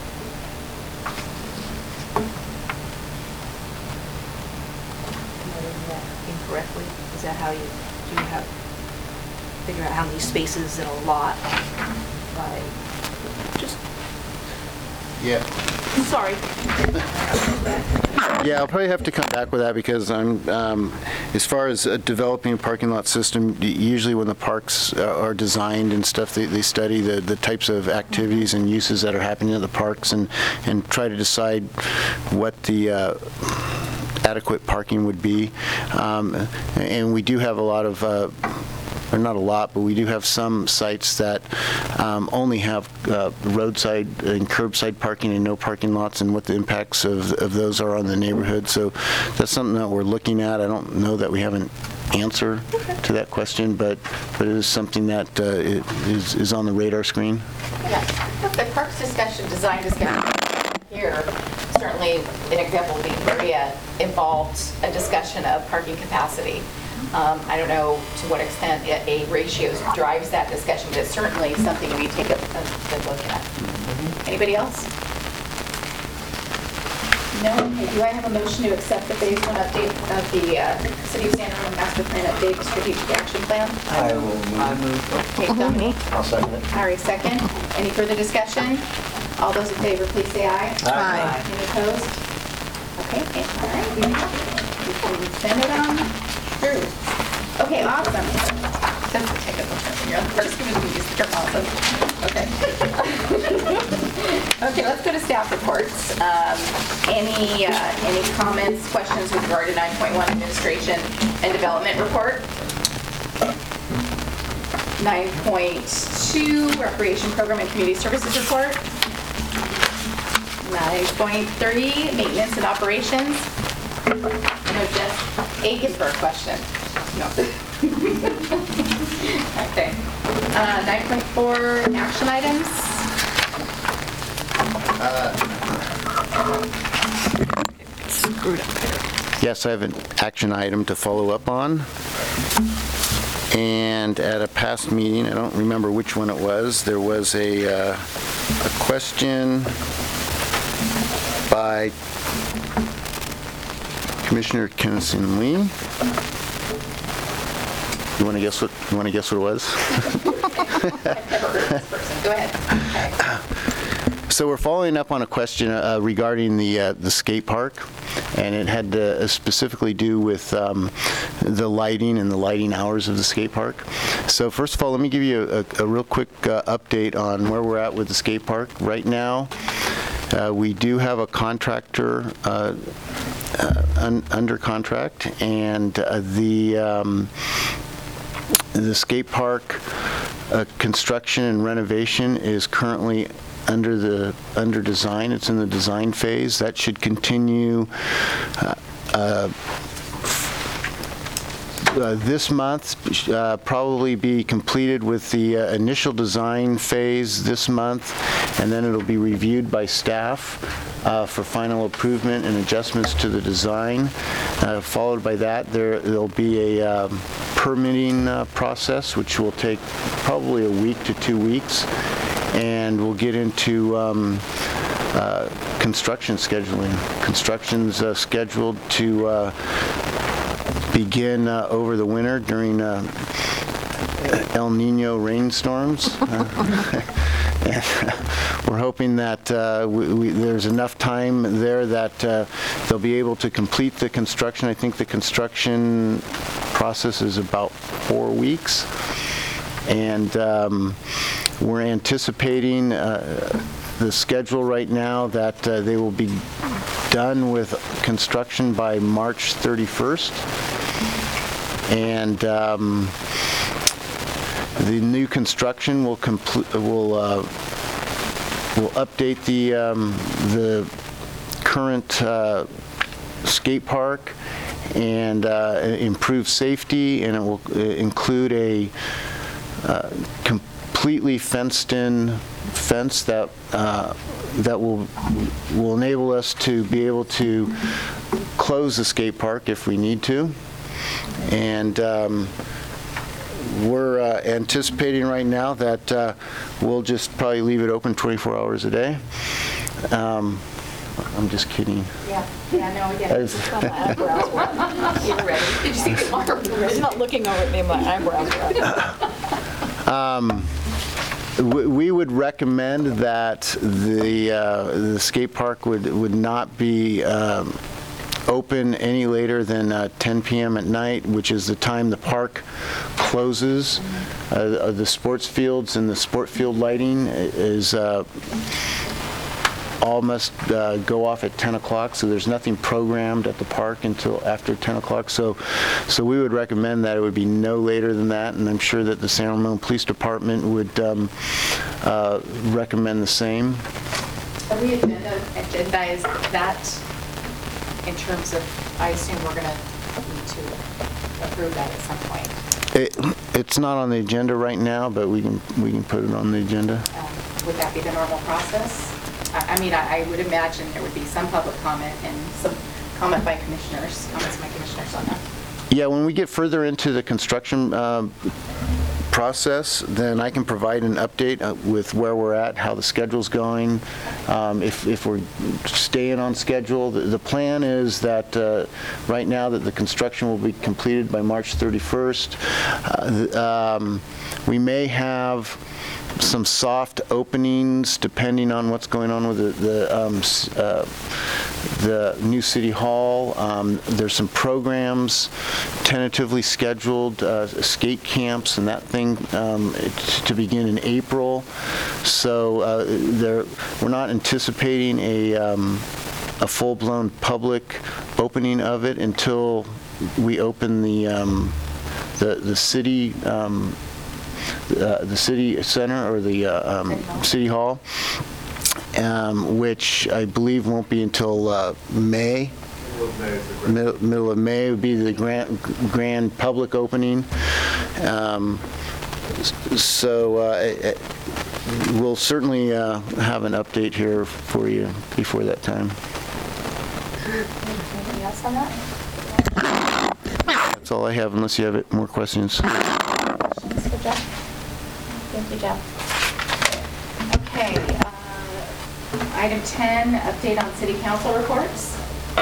am I reading that incorrectly? Is that how you, do you have, figure out how many spaces in a lot by, just yeah. Sorry. Yeah, I'll probably have to come back with that because I'm, um, as far as uh, developing a parking lot system, y- usually when the parks uh, are designed and stuff, they, they study the, the types of activities and uses that are happening at the parks and, and try to decide what the uh, adequate parking would be. Um, and we do have a lot of uh, or not a lot, but we do have some sites that um, only have uh, roadside and curbside parking and no parking lots, and what the impacts of, of those are on the neighborhood. So that's something that we're looking at. I don't know that we have an answer to that question, but, but it is something that uh, it is, is on the radar screen. Yeah. The parks discussion, design discussion here, certainly an example would be Maria involved a discussion of parking capacity. Um, I don't know to what extent a, a ratios drives that discussion, but it's certainly something we take a, a good look at. Anybody else? No? Okay, do I have a motion to accept the phase one update of the uh, City of San Ramon Master Plan Update Strategic Action Plan? I will move. I move. Okay, Dominique? I'll second it. All right, second. Any further discussion? All those in favor, please say aye. Aye. Any opposed? Okay, okay, all right, we we can send it on through. Okay, awesome. That's a technical term. You're the first one to use the term awesome. Okay. Okay, let's go to staff reports. Um, Any, uh, any comments, questions with regard to nine point one administration and development report? nine point two recreation program and community services report? nine point three, maintenance and operations. No, Jess Aiken for a question. No. Okay. Uh, nine point four, action items. Screwed up there. Yes, I have an action item to follow up on. And at a past meeting, I don't remember which one it was, there was a, uh, a question by Commissioner Kennison Lee. You want to guess what? You want to guess what it was? Go ahead. Okay. So we're following up on a question uh, regarding the uh, the skate park, and it had to uh, specifically do with um, the lighting and the lighting hours of the skate park. So first of all, let me give you a, a real quick uh, update on where we're at with the skate park right now. Uh, we do have a contractor uh, uh, un under contract, and uh, the um, the skate park uh, construction and renovation is currently under the under design. It's in the design phase. That should continue uh, uh, Uh, this month, uh, probably be completed with the uh, initial design phase this month, and then it'll be reviewed by staff uh, for final approval and adjustments to the design. Uh, followed by that, there there'll be a um, permitting uh, process, which will take probably a week to two weeks, and we'll get into um, uh, construction scheduling. Construction's uh, scheduled to uh, begin uh, over the winter during uh, El Nino rainstorms. Uh, and we're hoping that uh, we, we, there's enough time there that uh, they'll be able to complete the construction. I think the construction process is about four weeks. And um, we're anticipating uh, the schedule right now that uh, they will be done with construction by March thirty-first. And um, the new construction will complete will uh, will update the um, the current uh, skate park and uh, improve safety, and it will uh, include a uh, completely fenced-in fence that uh, that will will enable us to be able to close the skate park if we need to. And um, we're uh, anticipating right now that uh, we'll just probably leave it open twenty-four hours a day. Um, I'm just kidding. Yeah, yeah, no, again. As- My eyebrows were, you were ready. Did you see the mark? He's not looking over at me, my eyebrows were up. Um, we we would recommend that the uh, the skate park would would not be um, open any later than uh, ten p.m. at night, which is the time the park closes. Uh, the sports fields and the sport field lighting is uh, all must uh, go off at ten o'clock, so there's nothing programmed at the park until after ten o'clock. So, so we would recommend that it would be no later than that, and I'm sure that the San Ramon Police Department would um, uh, recommend the same. Have we agenda, agendized that in terms of, I assume we're going to need to approve that at some point? It, it's not on the agenda right now, but we can we can put it on the agenda. Um, would that be the normal process? I, I mean, I, I would imagine there would be some public comment and some comment by commissioners, comments by commissioners on that. Yeah, when we get further into the construction uh, process, then I can provide an update uh, with where we're at, how the schedule's going, um, if, if we're staying on schedule. The, the plan is that uh, right now that the construction will be completed by March thirty-first. Uh, um, we may have some soft openings depending on what's going on with the, the, um, uh, the new City Hall. Um, there's some programs tentatively scheduled, uh, skate camps and that thing um, to begin in April. So uh, there, we're not anticipating a, um, a full-blown public opening of it until we open the, um, the, the city um, Uh, the city center or the uh, um, City Hall, um, which I believe won't be until uh, May. Middle, middle of May would be the grand, grand public opening. Um, so uh, it, we'll certainly uh, have an update here for you before that time. Anything else on that? That's all I have, unless you have more questions. Questions for Jeff? Thank you, Jeff. Okay, uh, item ten, update on city council reports.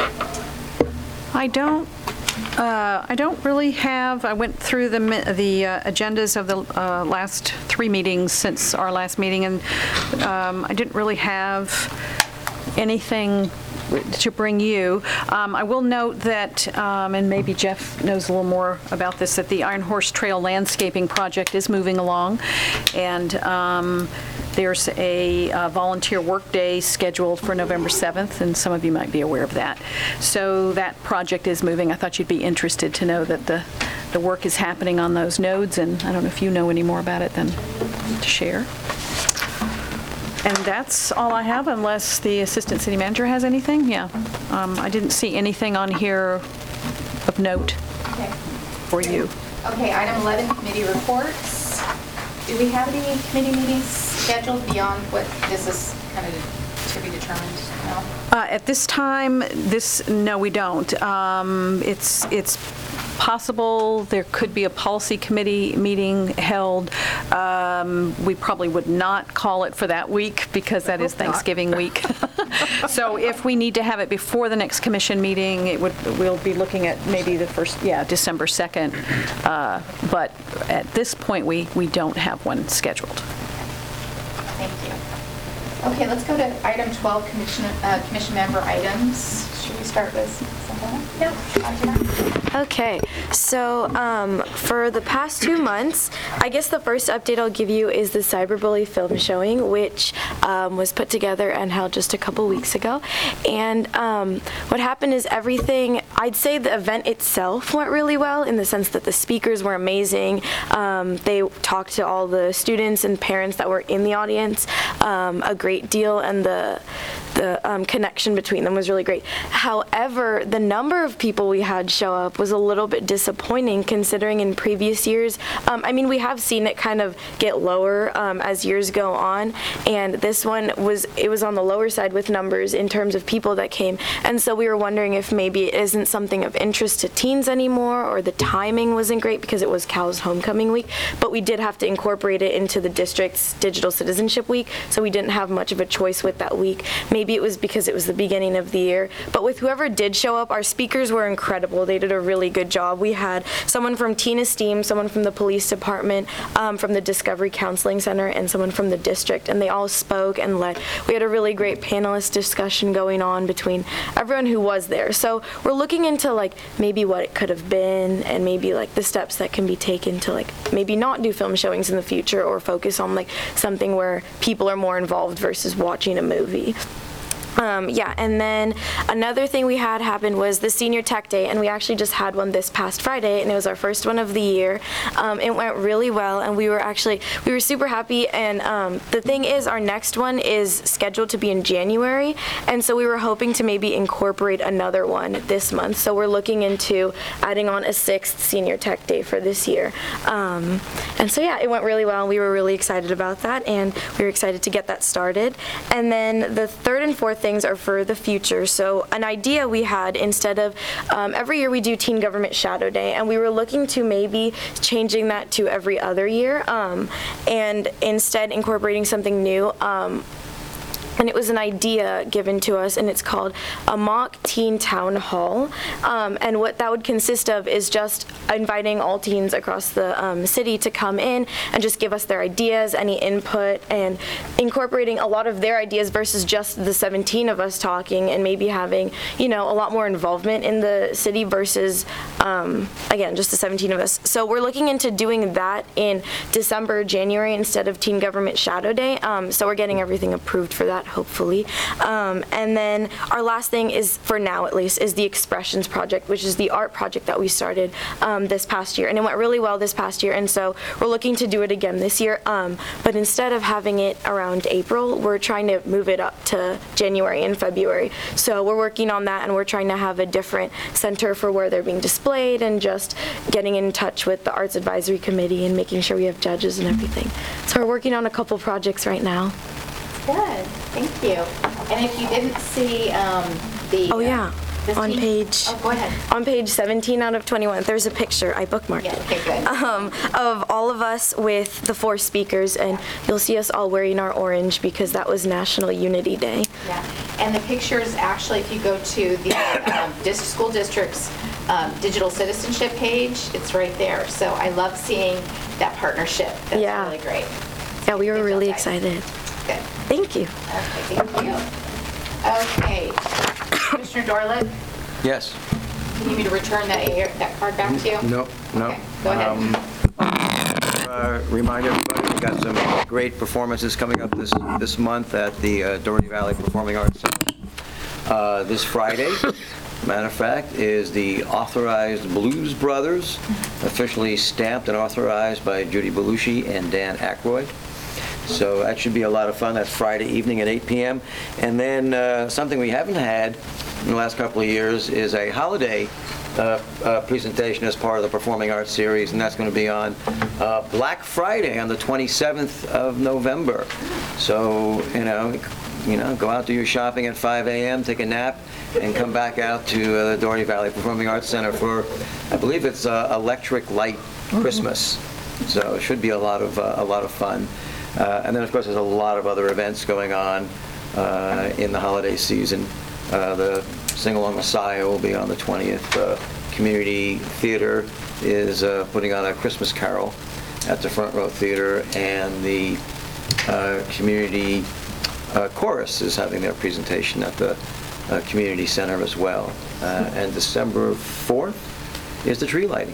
I don't, uh, I don't really have, I went through the, mi- the uh, agendas of the uh, last three meetings since our last meeting, and um, I didn't really have anything to bring you. Um, I will note that, um, and maybe Jeff knows a little more about this, that the Iron Horse Trail landscaping project is moving along, and um, there's a uh, volunteer work day scheduled for November seventh, and some of you might be aware of that. So that project is moving. I thought you'd be interested to know that the, the work is happening on those nodes, and I don't know if you know any more about it than to share. And that's all I have, unless the Assistant City Manager has anything. Yeah, um, I didn't see anything on here of note Okay. for you. Okay, item eleven, committee reports. Do we have any committee meetings scheduled beyond what this is kind of to be determined now? Uh, At this time, this, no, we don't. Um, It's, it's possible there could be a policy committee meeting held. Um, We probably would not call it for that week because that is Thanksgiving week. So if we need to have it before the next commission meeting, it would, we'll be looking at maybe the first, yeah, December second. Uh, But at this point, we, we don't have one scheduled. Thank you. Okay, let's go to item twelve, commission, uh, commission member items. Should we start with someone? Yeah. Okay, so um, for the past two months, I guess the first update I'll give you is the Cyberbully film showing, which um, was put together and held just a couple weeks ago. And um, what happened is everything, I'd say the event itself went really well in the sense that the speakers were amazing. Um, they talked to all the students and parents that were in the audience um, a great deal, and the the um, connection between them was really great. However, the number of people we had show up was a little bit disappointing considering in previous years, um, I mean, we have seen it kind of get lower um, as years go on, and this one was, it was on the lower side with numbers in terms of people that came, and so we were wondering if maybe it isn't something of interest to teens anymore, or the timing wasn't great because it was Cal's homecoming week, but we did have to incorporate it into the district's digital citizenship week, so we didn't have much of a choice with that week. Maybe maybe it was because it was the beginning of the year. But with whoever did show up, our speakers were incredible. They did a really good job. We had someone from Teen Esteem, someone from the police department, um, from the Discovery Counseling Center, and someone from the district, and they all spoke and led. We had a really great panelist discussion going on between everyone who was there. So we're looking into like maybe what it could have been, and maybe like the steps that can be taken to like maybe not do film showings in the future, or focus on like something where people are more involved versus watching a movie. Um, yeah, and then another thing we had happen was the Senior Tech Day, and we actually just had one this past Friday, and it was our first one of the year. Um, it went really well, and we were actually, we were super happy, and um, the thing is, our next one is scheduled to be in January, and so we were hoping to maybe incorporate another one this month, so we're looking into adding on a sixth Senior Tech Day for this year. Um, and so yeah, it went really well, and we were really excited about that, and we were excited to get that started. And then the third and fourth things are for the future. So an idea we had, instead of um, every year we do Teen Government Shadow Day, and we were looking to maybe changing that to every other year, um, and instead incorporating something new. Um, And it was an idea given to us, and it's called a mock teen town hall. Um, and what that would consist of is just inviting all teens across the um, city to come in and just give us their ideas, any input, and incorporating a lot of their ideas versus just the seventeen of us talking, and maybe having, you know, a lot more involvement in the city versus, um, again, just the seventeen of us. So we're looking into doing that in December, January, instead of Teen Government Shadow Day. Um, so we're getting everything approved for that, hopefully. Um, and then our last thing is, for now at least, is the Expressions Project, which is the art project that we started um, this past year. And it went really well this past year, and so we're looking to do it again this year. Um, but instead of having it around April, we're trying to move it up to January and February. So we're working on that, and we're trying to have a different center for where they're being displayed, and just getting in touch with the Arts Advisory Committee and making sure we have judges and everything. So we're working on a couple projects right now. Good, thank you. And if you didn't see um, the... Oh, yeah. the On team- page, Oh, go ahead. on page seventeen out of twenty-one, there's a picture, I bookmarked Yeah, it, okay, good. um, of all of us with the four speakers, and you'll see us all wearing our orange because that was National Unity Day. Yeah, and the pictures, actually, if you go to the um, dis- school district's um, digital citizenship page, it's right there. So I love seeing that partnership. That's Yeah. really great. Yeah, we were Good really job, guys. excited. Good. Thank you. Okay, thank you. Okay, Commissioner Dorlett, Yes. you need me to return that, air- that card back to you? No, no. Okay, go ahead. Um, uh, Remind everybody, we've got some great performances coming up this, this month at the uh, Doherty Valley Performing Arts Center. Uh, This Friday, matter of fact, is the Authorized Blues Brothers, officially stamped and authorized by Judy Belushi and Dan Aykroyd. So that should be a lot of fun. That's Friday evening at eight p m And then uh, something we haven't had in the last couple of years is a holiday uh, uh, presentation as part of the Performing Arts Series, and that's going to be on uh, Black Friday on the twenty-seventh of November. So, you know, you know, go out, do your shopping at five a m, take a nap, and come back out to uh, the Doherty Valley Performing Arts Center for, I believe it's uh, Electric Light Christmas. So it should be a lot of uh, a lot of fun. Uh, and then, of course, there's a lot of other events going on uh, in the holiday season. Uh, the Sing-Along Messiah will be on the twentieth. Uh, Community Theater is uh, putting on a Christmas Carol at the Front Row Theater, and the uh, Community uh, Chorus is having their presentation at the uh, Community Center as well. Uh, and December fourth is the tree lighting.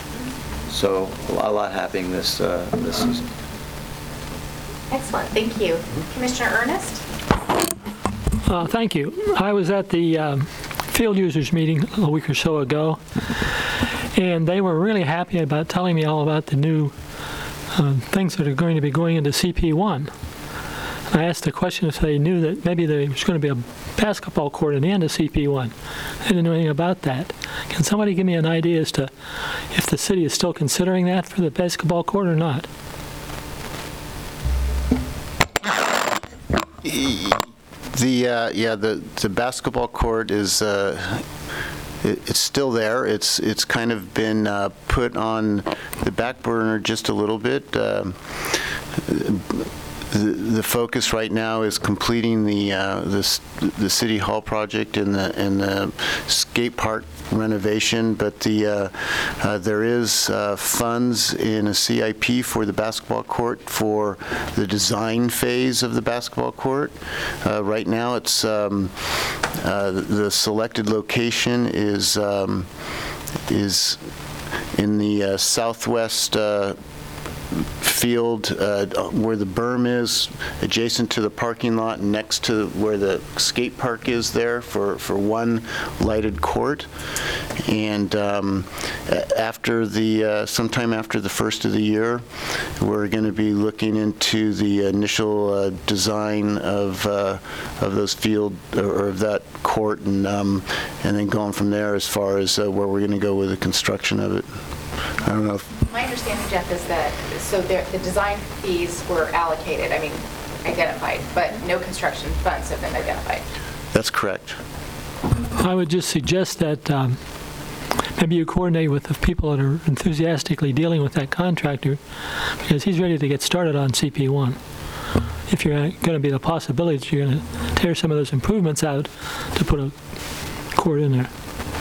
So a lot, a lot happening this uh, this season. Excellent, thank you. Commissioner Ernest? Uh, Thank you. I was at the um, field users meeting a week or so ago, and they were really happy about telling me all about the new uh, things that are going to be going into C P one. I asked the question if they knew that maybe there was going to be a basketball court at the end of C P one. They didn't know anything about that. Can somebody give me an idea as to if the city is still considering that for the basketball court or not? The, uh, yeah, the, the basketball court is, uh, it, it's still there. It's, it's kind of been uh, put on the back burner just a little bit. Um, The the focus right now is completing the uh, the s- the City Hall project and the and the skate park renovation, but the uh, uh, there is uh, funds in a C I P for the basketball court for the design phase of the basketball court. Uh, Right now, it's um, uh, the selected location is um, is in the uh, southwest uh, field uh, where the berm is, adjacent to the parking lot, next to where the skate park is there for, for one lighted court. And um, a- after the, uh, sometime after the first of the year, we're going to be looking into the initial uh, design of, uh, of those field, or of that court, and, um, and then going from there as far as uh, where we're going to go with the construction of it. I don't know if My understanding, Jeff, is that, so there, the design fees were allocated, I mean, identified, but no construction funds have been identified. that's correct. I would just suggest that um, maybe you coordinate with the people that are enthusiastically dealing with that contractor, because he's ready to get started on C P one. If you're going to be the possibility that you're going to tear some of those improvements out to put a court in there.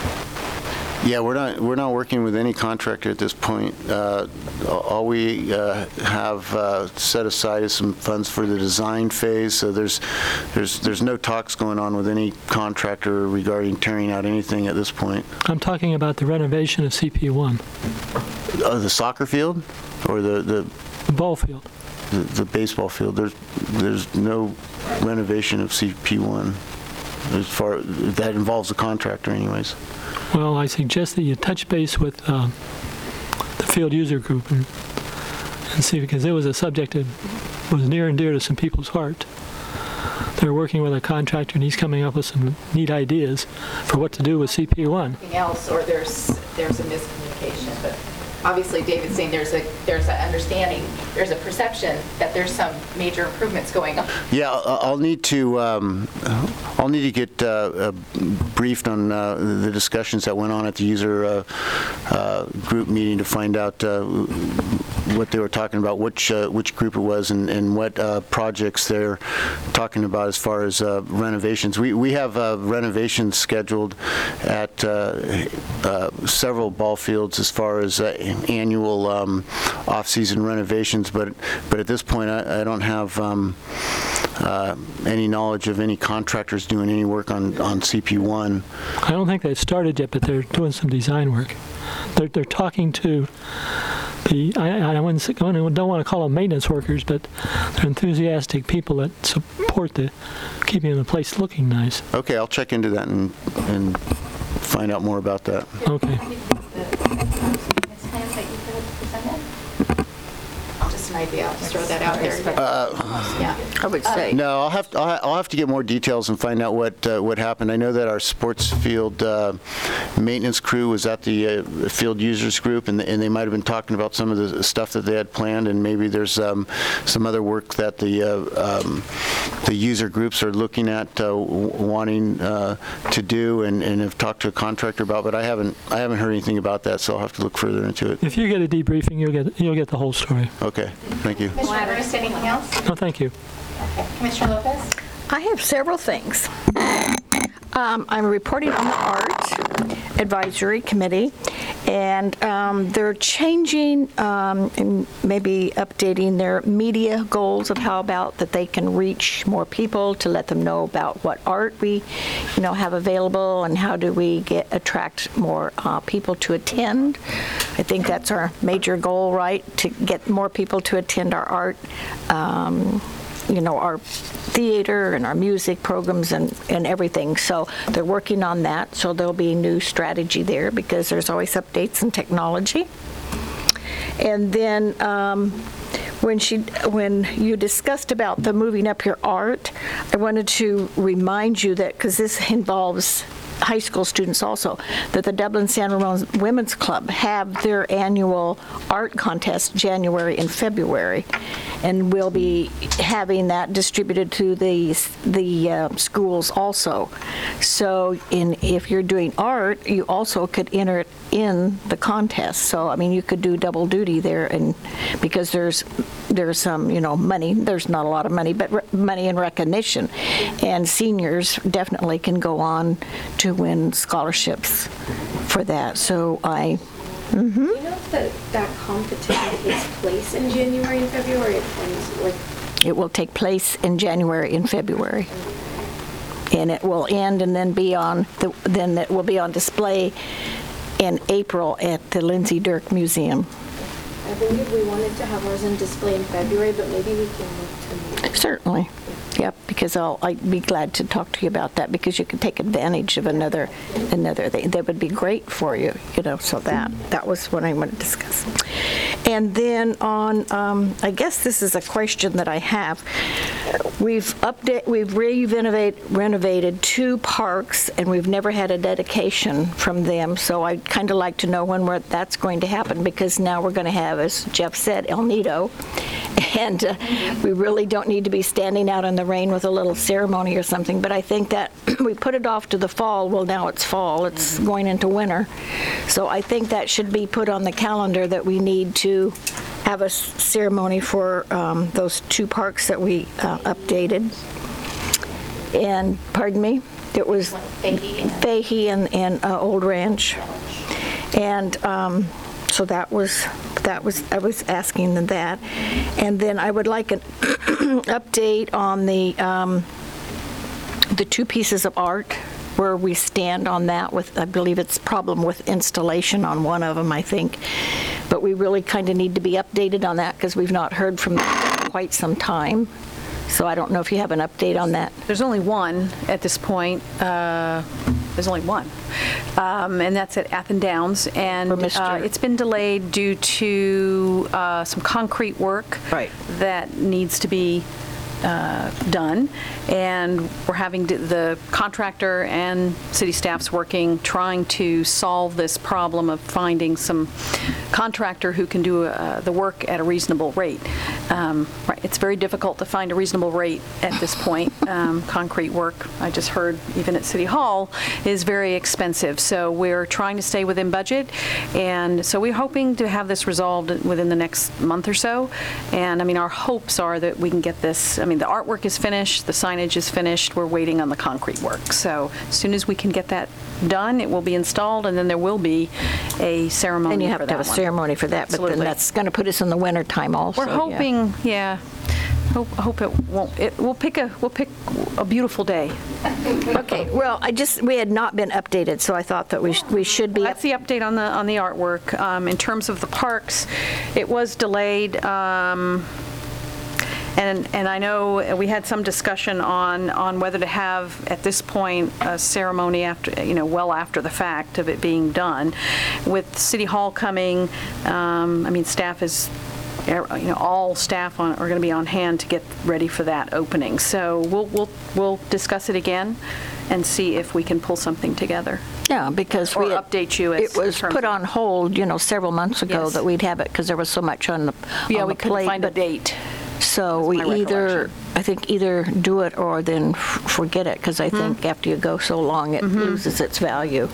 Yeah, we're not, we're not working with any contractor at this point. Uh, All we uh, have uh, set aside is some funds for the design phase, so there's, there's, there's no talks going on with any contractor regarding tearing out anything at this point. I'm talking about the renovation of C P one, Uh, The soccer field or the, the, the ball field. the the baseball field? There's, there's no renovation of C P one as far, that involves a contractor anyways. Well, I suggest that you touch base with um, the field user group and, and see, because it was a subject that was near and dear to some people's heart. They're working with a contractor, and he's coming up with some neat ideas for what to do with C P one. Something else, or there's, there's a miscommunication, but obviously David's saying there's a, there's an understanding, there's a perception that there's some major improvements going on. Yeah, I'll I'll need to, um, I'll need to get uh, uh, briefed on uh, the discussions that went on at the user uh, uh, group meeting to find out uh, what they were talking about, which uh, which group it was, and, and what uh, projects they're talking about as far as uh, renovations. We we have uh, renovations scheduled at uh, uh, several ball fields as far as uh, annual um, off-season renovations, but but at this point I, I don't have um, uh, any knowledge of any contractors doing any work on, on C P one. I don't think they've started yet, but they're doing some design work. They're, they're talking to the, I, I wouldn't say, I don't want to call them maintenance workers, but they're enthusiastic people that support the keeping the place looking nice. Okay, I'll check into that and, and find out more about that. Okay. Just an idea, I'll just throw that out there. Yeah. I would say. No, I'll have, I'll ha- I'll have to get more details and find out what, uh, what happened. I know that our sports field uh, maintenance crew was at the uh, field users group, and, and they might have been talking about some of the stuff that they had planned, and maybe there's um, some other work that the, uh, um, the user groups are looking at uh, w- wanting uh, to do, and, and have talked to a contractor about, but I haven't, I haven't heard anything about that, so I'll have to look further into it. If you get a debriefing, you'll get, you'll get the whole story. Okay, thank you. Commissioner Ernst, anything else? No, thank you. Okay. Commissioner Lopez? I have several things. Um, I'm reporting on the Art Advisory Committee, and um, they're changing um, and maybe updating their media goals of how about that they can reach more people to let them know about what art we, you know, have available, and how do we get attract more uh, people to attend. I think that's our major goal, right? To get more people to attend our art. Um, you know, our theater and our music programs and, and everything. So they're working on that. So there'll be a new strategy there because there's always updates in technology. And then um, when she, when you discussed about the moving up your art, I wanted to remind you that, because this involves high school students also, that the Dublin San Ramon Women's Club have their annual art contest January and February, and we'll be having that distributed to the the uh, schools also. So in if you're doing art, you also could enter it in the contest. So I mean, you could do double duty there, and because there's there's some you know money. There's not a lot of money, but re- money and recognition, and seniors definitely can go on to win scholarships for that. So I. Mm-hmm. Do you know if that, that competition takes place in January and February? Or like It will take place in January and February. And it will end and then be on, the, then it will be on display in April at the Lindsay Dirk Museum. I believe we wanted to have ours on display in February, but maybe we can move to May. Certainly. Yep, because I'll, I'd be glad to talk to you about that, because you could take advantage of another, another thing. That would be great for you, you know, so that, that was what I want to discuss. And then on, um, I guess this is a question that I have. We've update, we've renovate, renovated two parks, and we've never had a dedication from them, so I'd kind of like to know when we're, that's going to happen, because now we're going to have, as Jeff said, El Nido, and uh, we really don't need to be standing out in the rain with a little ceremony or something, but I think that we put it off to the fall. Well, now it's fall. It's going into winter. So I think that should be put on the calendar, that we need to have a ceremony for um, those two parks that we uh, updated. And, pardon me, it was Fahey and, and uh, Old Ranch. And um, so that was, that was, I was asking them that. And then I would like an update on the, um, the two pieces of art, where we stand on that with, I believe it's problem with installation on one of them, I think. But we really kind of need to be updated on that, because we've not heard from them in quite some time. So I don't know if you have an update on that. There's only one at this point. Uh, There's only one. Um, and that's at Athen Downs. And uh, it's been delayed due to uh, some concrete work right. that needs to be Uh, done, and we're having to, the contractor and city staff's working, trying to solve this problem of finding some contractor who can do uh, the work at a reasonable rate. Um, right, it's very difficult to find a reasonable rate at this point. Um, concrete work, I just heard, even at City Hall, is very expensive. So we're trying to stay within budget, and so we're hoping to have this resolved within the next month or so. And I mean, our hopes are that we can get this. I mean, the artwork is finished, the signage is finished, we're waiting on the concrete work. So as soon as we can get that done, it will be installed, and then there will be a ceremony for that one. And you have to have a ceremony for that, but then that's going to put us in the winter time also. We're hoping, yeah, hope, hope it won't, it, we'll pick a, we'll pick a beautiful day. Okay, well, I just, we had not been updated, so I thought that we, sh- we should be. That's the update on the, on the artwork. Um, in terms of the parks, it was delayed, um, And, and I know we had some discussion on, on whether to have, at this point, a ceremony after, you know, well after the fact of it being done. With City Hall coming, um, I mean, staff is, you know, all staff on, are going to be on hand to get ready for that opening. So we'll, we'll, we'll discuss it again and see if we can pull something together. Yeah, because or we had, update you. As, it was put on hold, you know, several months ago Yes. that we'd have it, because there was so much on the Yeah, on we the couldn't plate, find a but- date. So we either, I think, either do it or then f- forget it, because I Mm-hmm. think after you go so long, it loses its value.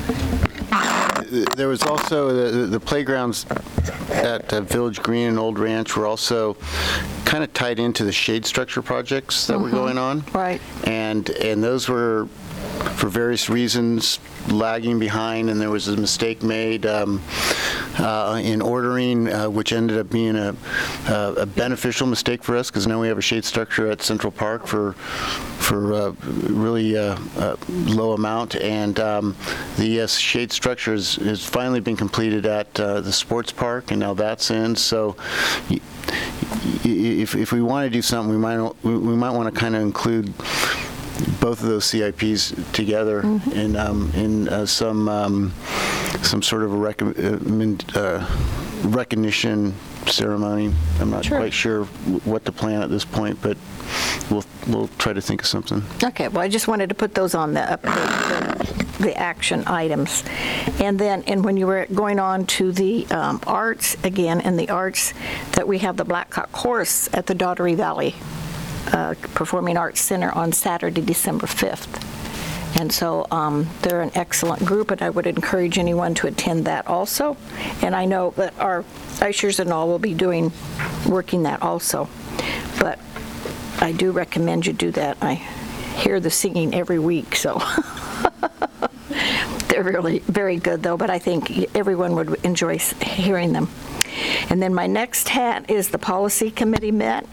There was also the, the playgrounds at uh, Village Green and Old Ranch were also kind of tied into the shade structure projects that were going on. Right. And and those were, for various reasons, lagging behind, and there was a mistake made um, uh, in ordering, uh, which ended up being a, a, a beneficial mistake for us, because now we have a shade structure at Central Park for for uh, really uh, uh, low amount, and um, the uh, shade structure has, has finally been completed at uh, the sports park, and now that's in. So y- y- if if we want to do something, we might we, we might want to kind of include both of those C I Ps together mm-hmm. in um, in uh, some um, some sort of a recommend, uh, recognition ceremony. I'm not Sure. quite sure what to plan at this point, but we'll, we'll try to think of something. Okay, well, I just wanted to put those on the, up- the, the action items. And then, and when you were going on to the um, arts, again, in the arts, that we have the Blackcock Chorus at the Daugherty Valley uh, Performing Arts Center on Saturday, December fifth. And so um, they're an excellent group, and I would encourage anyone to attend that also. And I know that our ushers and all will be doing, working that also. But I do recommend you do that. I hear the singing every week, so they're really very good, though, but I think everyone would enjoy s- hearing them. And then my next hat is the Policy Committee met,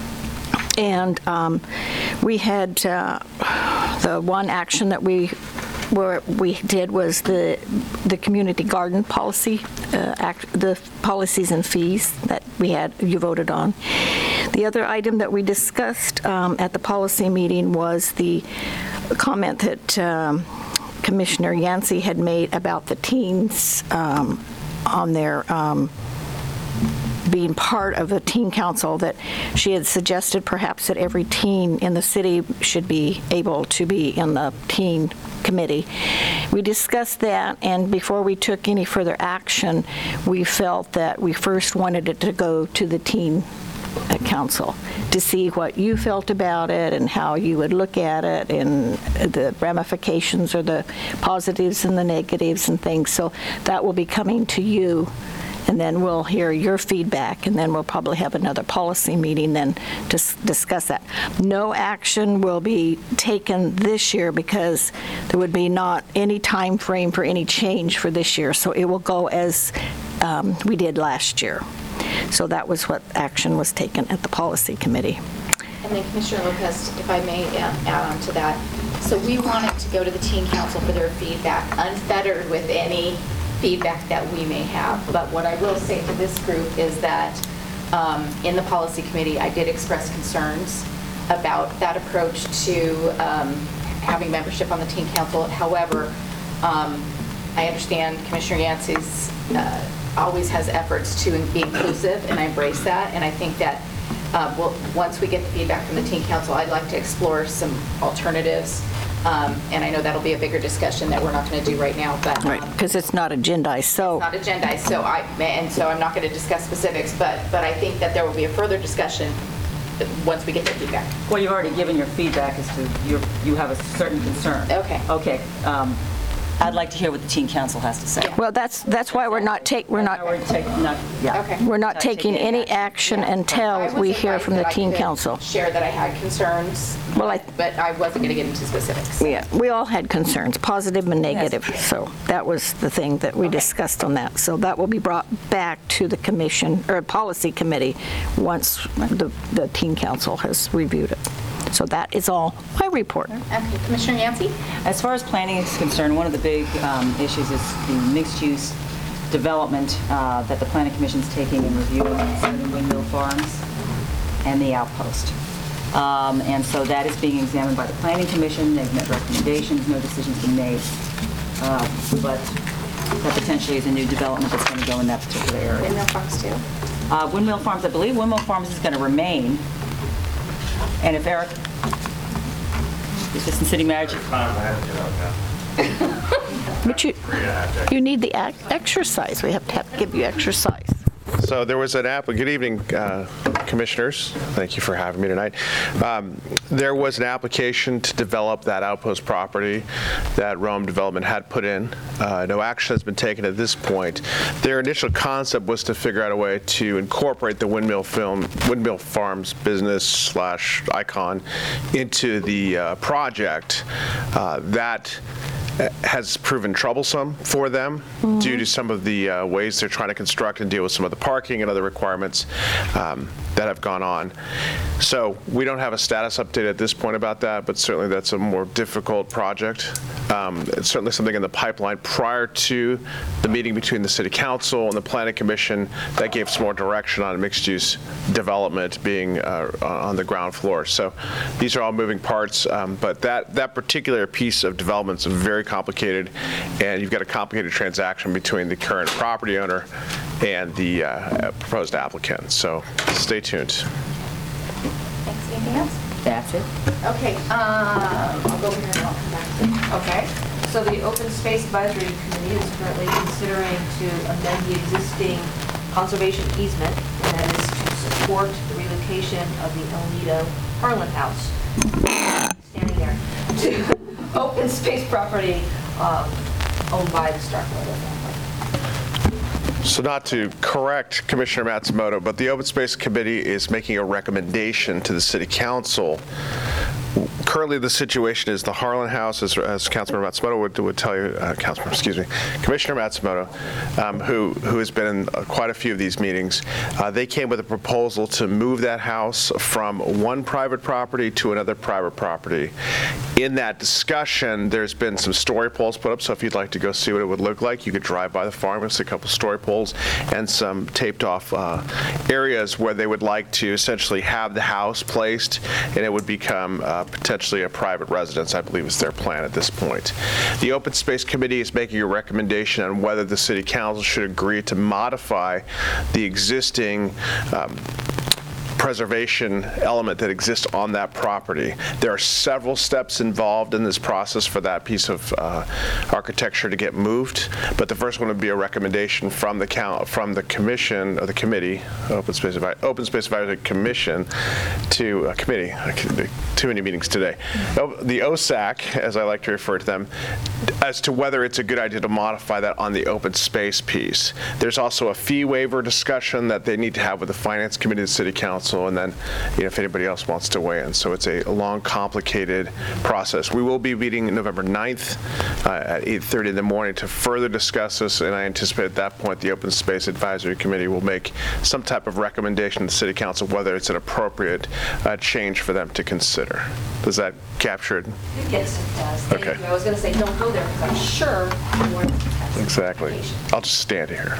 and um, we had, uh, the one action that we were, we did was the, the community garden policy, uh, act, the policies and fees that we had, you voted on. The other item that we discussed um, at the policy meeting was the comment that um, Commissioner Yancey had made about the teens um, on their um, being part of a teen council, that she had suggested perhaps that every teen in the city should be able to be in the teen committee. We discussed that, and before we took any further action, we felt that we first wanted it to go to the teen uh, council to see what you felt about it and how you would look at it and the ramifications or the positives and the negatives and things. So that will be coming to you, and then we'll hear your feedback, and then we'll probably have another policy meeting then to s- discuss that. No action will be taken this year because there would be not any time frame for any change for this year, so it will go as um, we did last year. So that was what action was taken at the policy committee. And then Commissioner Lopez, if I may uh, add on to that. So we wanted to go to the teen council for their feedback, unfettered with any feedback that we may have. But what I will say to this group is that um, in the policy committee, I did express concerns about that approach to um, having membership on the teen council. However, um, I understand Commissioner Yancey's uh, always has efforts to be inclusive, and I embrace that. And I think that uh, we'll, once we get the feedback from the teen council, I'd like to explore some alternatives. Um, and I know that'll be a bigger discussion that we're not going to do right now, but. Right, because it's not agendized, so. Not agendized, so I, and so I'm not going to discuss specifics, but, but I think that there will be a further discussion once we get the feedback. Well, you've already given your feedback as to your, you have a certain concern. Okay. Okay. um, I'd like to hear what the teen council has to say. Well, that's, that's why we're not take, we're not, We're taking, not, yeah. Okay. we're not taking any action I until was we hear advised from the that I teen could council. Share that I had concerns, Well, I- but I wasn't going to get into specifics. Yeah, we all had concerns, positive and negative, so that was the thing that we discussed on that. So that will be brought back to the commission, or policy committee, once the, the teen council has reviewed it. So that is all my report. Okay, Commissioner Yancey? As far as planning is concerned, one of the big um, issues is the mixed-use development uh, that the Planning Commission is taking and reviewing concerning Windmill Farms and the Outpost. Um, And so that is being examined by the Planning Commission. They've met recommendations, no decision's been made. Uh, But that potentially is a new development that's going to go in that particular area. Windmill Farms too? Uh, Windmill Farms, I believe Windmill Farms is going to remain. And if Eric, Assistant City Manager. But you, you need the ac- exercise. We have to have, give you exercise. So there was an app, good evening, uh, Commissioners. Thank you for having me tonight. Um, There was an application to develop that Outpost property that Rome Development had put in. Uh, No action has been taken at this point. Their initial concept was to figure out a way to incorporate the Windmill Film, Windmill Farms business slash icon into the uh, project. Uh, That has proven troublesome for them mm-hmm. due to some of the uh, ways they're trying to construct and deal with some of the parking and other requirements um, that have gone on. So we don't have a status update at this point about that, but certainly that's a more difficult project. Um, it's certainly something in the pipeline prior to the meeting between the City Council and the Planning Commission that gave some more direction on mixed-use development being uh, on the ground floor. So these are all moving parts, um, but that, that particular piece of development is very complicated, and you've got a complicated transaction between the current property owner and the uh, proposed applicant. So stay tuned. Thanks. Anything else? That's it. Okay, um, I'll go over here and I'll come back to you. Okay. So the Open Space Advisory Committee is currently considering to amend the existing conservation easement, and that is to support the relocation of the El Nido Harlan House, standing there, to open space property um, owned by the Starkweather family. So not to correct Commissioner Matsumoto, but the Open Space Committee is making a recommendation to the City Council. Currently, the situation is the Harlan House, as, as Councilmember Matsumoto would, would tell you, uh, Councilmember, excuse me, Commissioner Matsumoto, um, who who has been in uh, quite a few of these meetings, uh, they came with a proposal to move that house from one private property to another private property. In that discussion, there's been some story poles put up, so if you'd like to go see what it would look like, you could drive by the farm and see a couple story poles and some taped off uh, areas where they would like to essentially have the house placed, and it would become uh, potentially a private residence, I believe is their plan at this point. The Open Space Committee is making a recommendation on whether the City Council should agree to modify the existing um, preservation element that exists on that property. There are several steps involved in this process for that piece of uh, architecture to get moved, but the first one would be a recommendation from the count, from the commission or the committee, Open Space Advi- Open Space Advisory Commission to a committee. Too many meetings today. The O S A C, as I like to refer to them, as to whether it's a good idea to modify that on the open space piece. There's also a fee waiver discussion that they need to have with the Finance Committee of the City Council, and then, you know, if anybody else wants to weigh in. So it's a long, complicated process. We will be meeting November ninth uh, at eight thirty in the morning to further discuss this, and I anticipate at that point the Open Space Advisory Committee will make some type of recommendation to the City Council whether it's an appropriate uh, change for them to consider. Does that capture it? Yes, it does. Thank Okay. you. I was going to say don't go there because I'm sure you want to have some Exactly. clarification. I'll just stand here.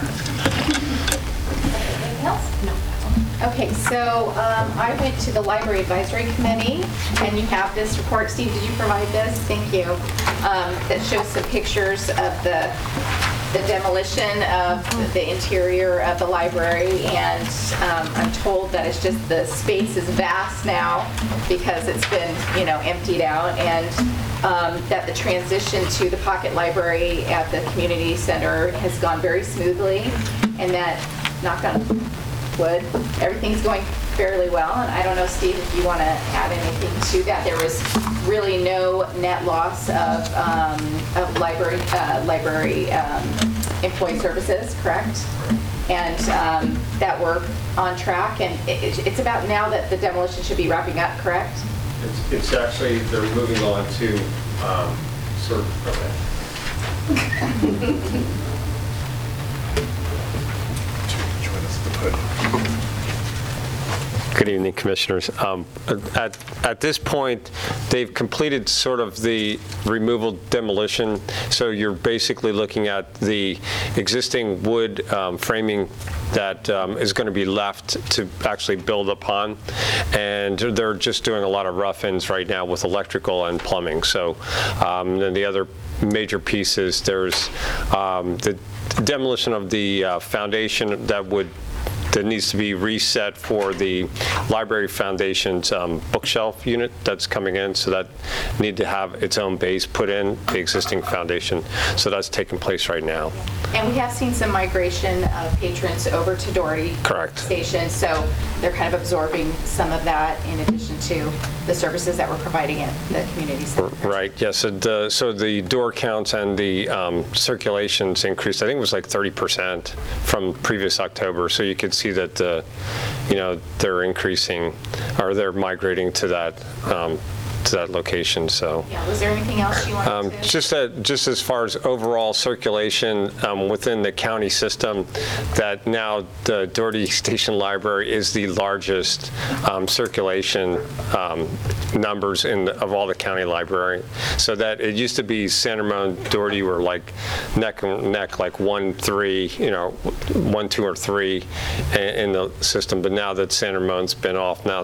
Anything else? No. Okay, so um, I went to the Library Advisory Committee, and you have this report. Steve, did you provide this? Thank you. Um, that shows some pictures of the the demolition of the interior of the library, and um, I'm told that it's just the space is vast now because it's been, you know, emptied out, and um, that the transition to the pocket library at the community center has gone very smoothly, and that, knock on wood, everything's going fairly well. And I don't know, Steve, if you want to add anything to that. There was really no net loss of, um, of library uh, library um, employee services, correct? And um, that we're on track, and it, it's about now that the demolition should be wrapping up, correct? It's, it's actually, they're moving on to um, sort of, okay. Good evening, Commissioners. Um, at, at this point, they've completed sort of the removal demolition, so you're basically looking at the existing wood um, framing that um, is going to be left to actually build upon, and they're just doing a lot of rough-ins right now with electrical and plumbing. So um, then the other major pieces, there's um, the demolition of the uh, foundation that would that needs to be reset for the Library Foundation's um, bookshelf unit that's coming in, so that need to have its own base put in, the existing foundation. So that's taking place right now. And we have seen some migration of patrons over to Doherty Correct. Station, so they're kind of absorbing some of that in addition to the services that we're providing at the community center. Right, yes. And, uh, so the door counts and the um, circulations increased, I think it was like thirty percent from previous October. So you could see that, uh, you know, they're increasing, or they're migrating to that um, to that location. So. Yeah, was there anything else you wanted Um, to? Just that, just as far as overall circulation um, within the county system, that now the Doherty Station Library is the largest um, circulation um, numbers in the, of all the county library. So that it used to be San Ramon, Doherty were like neck and neck, like one, three, you know, one, two, or three in, in the system. But now that San Ramon's been off, now that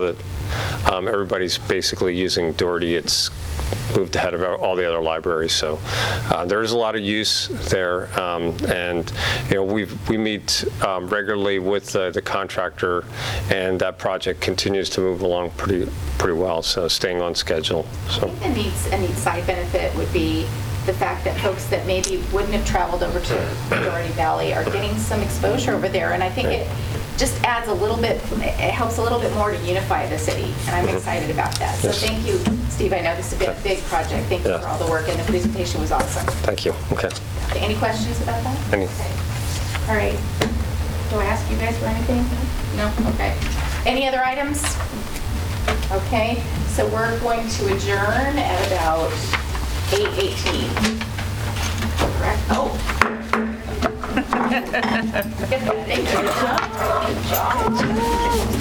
um, everybody's basically using Doherty. It's moved ahead of all the other libraries, so uh, there is a lot of use there, um, and you know we we meet um, regularly with uh, the contractor, and that project continues to move along pretty pretty well. So staying on schedule. So. I think a neat, a neat side benefit would be the fact that folks that maybe wouldn't have traveled over to Doherty Valley are getting some exposure over there, and I think it just adds a little bit, it helps a little bit more to unify the city, and I'm excited about that. So Yes. thank you, Steve. I know this has been a big project. Thank you Yeah. for all the work, and the presentation was awesome. Thank you. Okay. Any questions about that? Any? Okay. All right. Do I ask you guys for anything? No? Okay. Any other items? Okay. So we're going to adjourn at about eight eighteen. Correct? Oh. Good job. Good job.